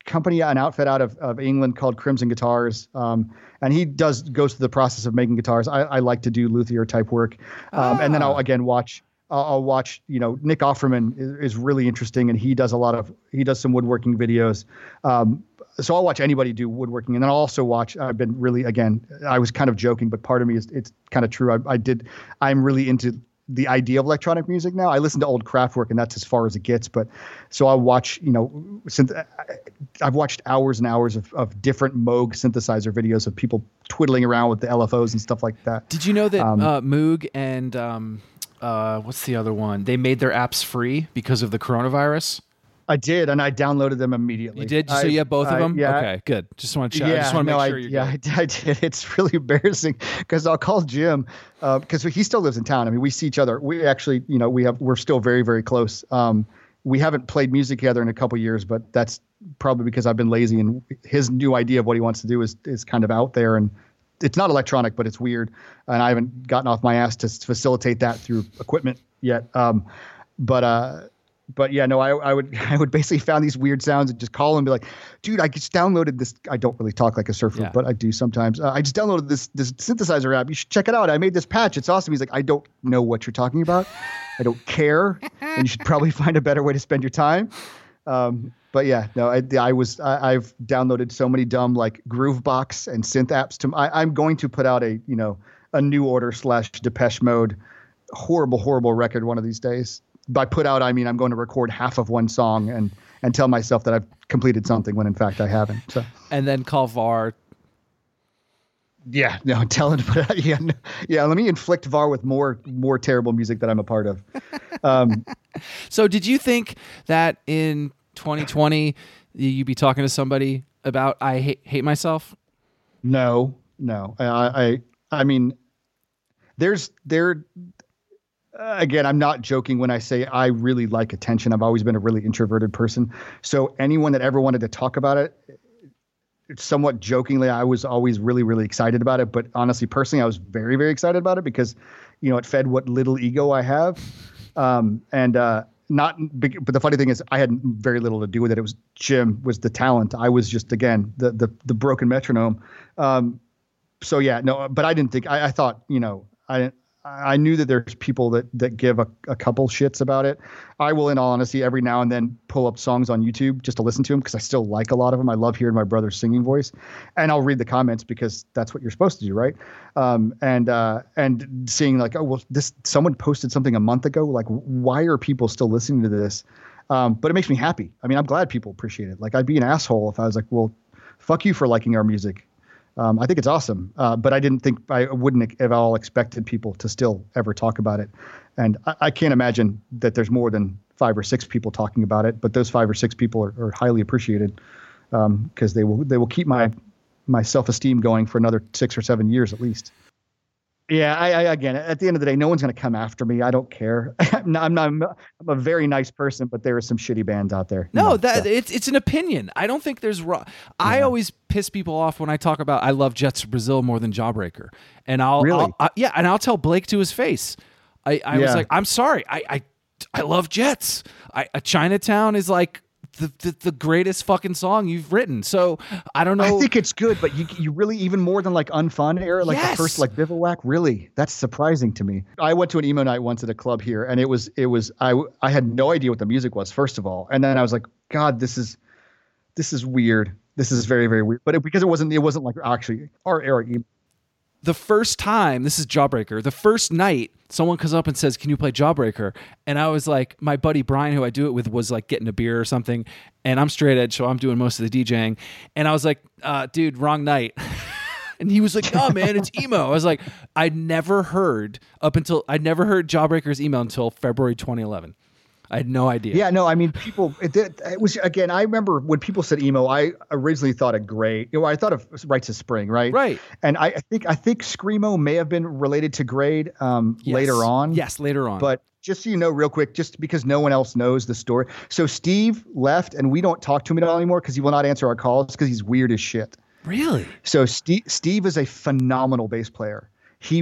company, an outfit out of England called Crimson Guitars. And he goes through the process of making guitars. I like to do luthier type work. And then I'll again watch, Nick Offerman is really interesting, and he does some woodworking videos. So I'll watch anybody do woodworking, and then I'll also watch. I was kind of joking, but part of me it's kind of true. I'm really into the idea of electronic music now. I listen to old Kraftwerk, and that's as far as it gets. But so I'll watch, since I've watched hours and hours of different Moog synthesizer videos of people twiddling around with the LFOs and stuff like that. Did you know that Moog and what's the other one? They made their apps free because of the coronavirus. I did, and I downloaded them immediately. You did? So you have both of them? Yeah. Okay, good. Just want to check. I just want to make sure you're good. I did. It's really embarrassing because I'll call Jim because he still lives in town. I mean, we see each other. We actually, we're still very, very close. We haven't played music together in a couple years, but that's probably because I've been lazy, and his new idea of what he wants to do is kind of out there, and it's not electronic, but it's weird, and I haven't gotten off my ass to facilitate that through equipment yet. But yeah, no, I would basically found these weird sounds and just call him and be like, dude, I just downloaded this. I don't really talk like a surfer, but I do sometimes. I just downloaded this synthesizer app. You should check it out. I made this patch. It's awesome. He's like, I don't know what you're talking about. I don't care. And you should probably find a better way to spend your time. But yeah, no, I've downloaded so many dumb like Groovebox and synth apps. I'm going to put out a New Order / Depeche Mode horrible record one of these days. By put out, I mean I'm going to record half of one song and tell myself that I've completed something when in fact I haven't. So and then call VAR. Yeah, no, tell him to put out. Yeah. Let me inflict VAR with more terrible music that I'm a part of. So did you think that in 2020 you'd be talking to somebody about I hate myself? No. I mean, again, I'm not joking when I say I really like attention. I've always been a really introverted person. So anyone that ever wanted to talk about it, somewhat jokingly, I was always really, really excited about it. But honestly, personally, I was very, very excited about it because, it fed what little ego I have. But the funny thing is I had very little to do with it. It was Jim was the talent. I was just, again, the broken metronome. So yeah, no, but I didn't think, I thought, I knew that there's people that give a couple shits about it. I will, in all honesty, every now and then pull up songs on YouTube just to listen to them because I still like a lot of them. I love hearing my brother's singing voice, and I'll read the comments because that's what you're supposed to do, right? And seeing like, oh well, someone posted something a month ago. Like, why are people still listening to this? But it makes me happy. I mean, I'm glad people appreciate it. Like, I'd be an asshole if I was like, well, fuck you for liking our music. I think it's awesome, but I wouldn't have all expected people to still ever talk about it. And I can't imagine that there's more than 5 or 6 people talking about it, but those 5 or 6 people are highly appreciated because they will keep my self-esteem going for another 6 or 7 years at least. Yeah, again, at the end of the day, no one's going to come after me. I don't care. I'm a very nice person, but there are some shitty bands out there. No, it's an opinion. I don't think there's wrong. Yeah. I always piss people off when I talk about I love Jets Brazil more than Jawbreaker, and I'll tell Blake to his face. I was like, I'm sorry. I love Jets. Chinatown is like the greatest fucking song you've written. So I don't know. I think it's good, but you really, even more than like Unfun era, like the first like Bivouac, really, that's surprising to me. I went to an emo night once at a club here, and it was I had no idea what the music was, first of all, and then I was like, God, this is weird. This is very, very weird. But because it wasn't like actually our era emo. The first time, this is Jawbreaker, the first night, someone comes up and says, can you play Jawbreaker? And I was like, my buddy Brian, who I do it with, was like getting a beer or something. And I'm straight edge, so I'm doing most of the DJing. And I was like, dude, wrong night. And he was like, oh man, it's emo. I was like, I'd never heard Jawbreaker's emo until February 2011. I had no idea. Yeah, no, I mean, it was, again, I remember when people said emo, I originally thought of Grade. I thought of Rites of Spring, right? Right. And I think Screamo may have been related to Grade later on. Yes, later on. But just so you know, real quick, just because no one else knows the story. So Steve left, and we don't talk to him at all anymore because he will not answer our calls because he's weird as shit. Really? So Steve is a phenomenal bass player.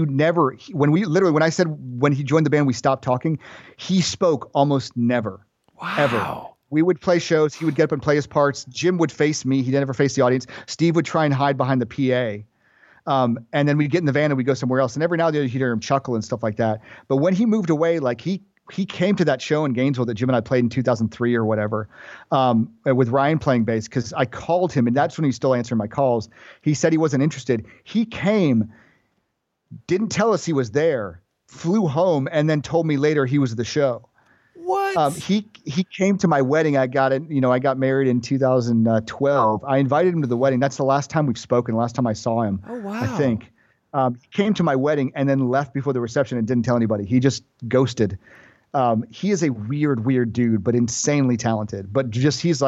When I said when he joined the band, we stopped talking, he spoke almost never. Wow. Ever. We would play shows. He would get up and play his parts. Jim would face me. He never faced the audience. Steve would try and hide behind the PA. And then we'd get in the van and we'd go somewhere else. And every now and then you'd hear him chuckle and stuff like that. But when he moved away, like he came to that show in Gainesville that Jim and I played in 2003 or whatever, with Ryan playing bass, because I called him, and that's when he's still answering my calls. He said he wasn't interested. He came, didn't tell us he was there, flew home, and then told me later he was at the show. What? He came to my wedding. I got married in 2012. I invited him to the wedding. That's the last time we've spoken. Last time I saw him. Oh wow. I think he came to my wedding and then left before the reception and didn't tell anybody. He just ghosted. He is a weird dude, but insanely talented. But just he's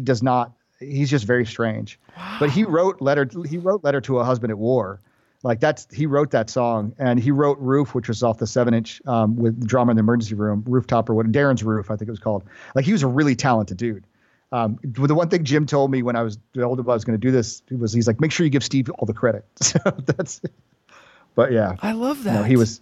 just very strange. Wow. But he wrote Letter to a Husband at War. Like he wrote that song, and he wrote Roof, which was off the 7-inch with Drama in the Emergency Room, Rooftop or what, Darren's Roof, I think it was called. Like he was a really talented dude. The one thing Jim told me when I was told I was going to do this he's like, make sure you give Steve all the credit. So that's, but yeah, I love that. No, he was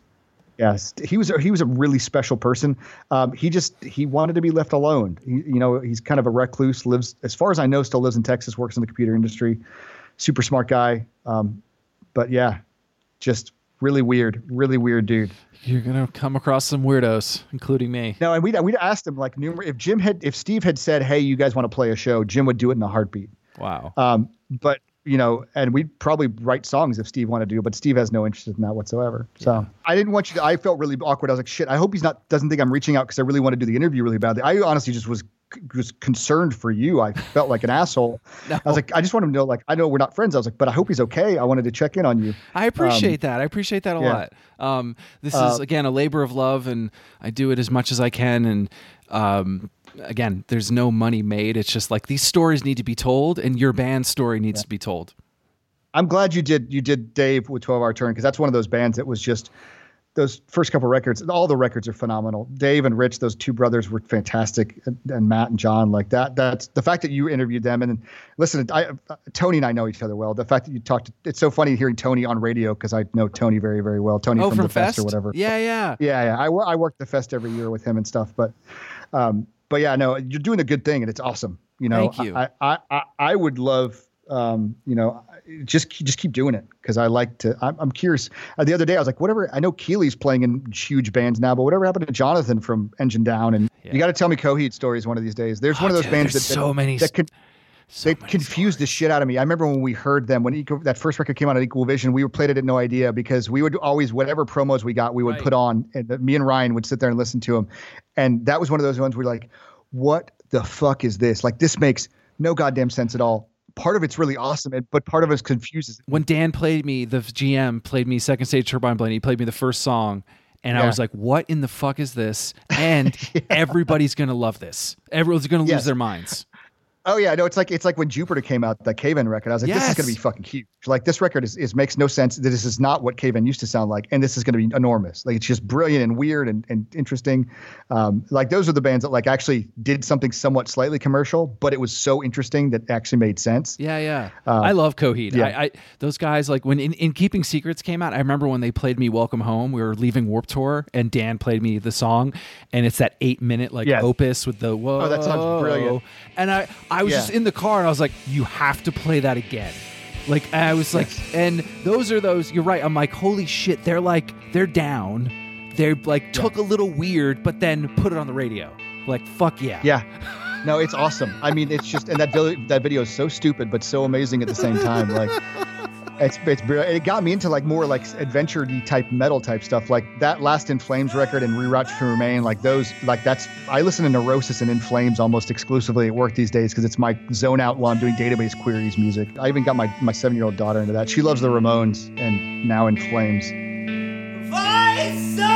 a really special person. He wanted to be left alone. He's kind of a recluse, lives, as far as I know, still lives in Texas, works in the computer industry, super smart guy. But yeah, just really weird dude. You're going to come across some weirdos, including me. No, and we'd asked him like if Steve had said, hey, you guys want to play a show, Jim would do it in a heartbeat. Wow. But and we'd probably write songs if Steve wanted to, but Steve has no interest in that whatsoever. Yeah. So I didn't want I felt really awkward. I was like, shit, I hope doesn't think I'm reaching out because I really want to do the interview really badly. I honestly just was concerned for you. I felt like an asshole. No. I was like, I just want him to know, like, I know we're not friends. I was like, but I hope he's okay. I wanted to check in on you. I appreciate that. I appreciate that a lot. This is, again, a labor of love, and I do it as much as I can. And again, there's no money made. It's just like these stories need to be told, and your band's story needs to be told. I'm glad you did Dave with 12 Hour Turn, because that's one of those bands that was just, those first couple records, all the records are phenomenal. Dave and Rich, those two brothers, were fantastic, and Matt and John, like that. That's the fact that you interviewed them. And listen, Tony and I know each other well. The fact that you talked, it's so funny hearing Tony on radio, because I know Tony very, very well. Tony from the Fest or whatever. Yeah. I work the Fest every year with him and stuff. But yeah, no, you're doing a good thing, and it's awesome. Thank you. I would love, just keep doing it, because I like to. I'm curious. The other day I was like, whatever. I know Keely's playing in huge bands now, but whatever happened to Jonathan from Engine Down? And you got to tell me Coheed stories one of these days. There's one of those bands that confused the shit out of me. I remember when we heard them, when that first record came out at Equal Vision, we played it at No Idea, because we would always, whatever promos we got, we would put on, and me and Ryan would sit there and listen to them. And that was one of those ones where like, what the fuck is this? Like, this makes no goddamn sense at all. Part of it's really awesome, but part of it confuses. When Dan played me, the GM played me Second Stage Turbine Blade, he played me the first song, and I was like, what in the fuck is this? And everybody's going to love this. Everyone's going to lose their minds. Oh yeah, no, it's like when Jupiter came out, that Cave-In record. I was like, this is going to be fucking huge. Like, this record is makes no sense. This is not what Cave-In used to sound like, and this is going to be enormous. Like, it's just brilliant and weird and interesting. Like, those are the bands that like actually did something somewhat slightly commercial, but it was so interesting that actually made sense. Yeah. I love Coheed. Yeah. Those guys, like when in Keeping Secrets came out, I remember when they played me Welcome Home. We were leaving Warped Tour, and Dan played me the song, and it's that 8-minute opus with the whoa. Oh, that sounds brilliant. And I was just in the car, and I was like, you have to play that again. Like, I was like, and those are those, you're right. I'm like, holy shit. They're down. They're like, took a little weird, but then put it on the radio. Like, fuck yeah. Yeah. No, it's awesome. I mean, it's just, and that video is so stupid, but so amazing at the same time. Like, it's it got me into like more like adventure-y type metal type stuff, like that Last In Flames record and Reroute to Remain, like those, like that's, I listen to Neurosis and In Flames almost exclusively at work these days, because it's my zone out while I'm doing database queries music. I even got my 7-year-old daughter into that. She loves the Ramones and now In Flames. Voice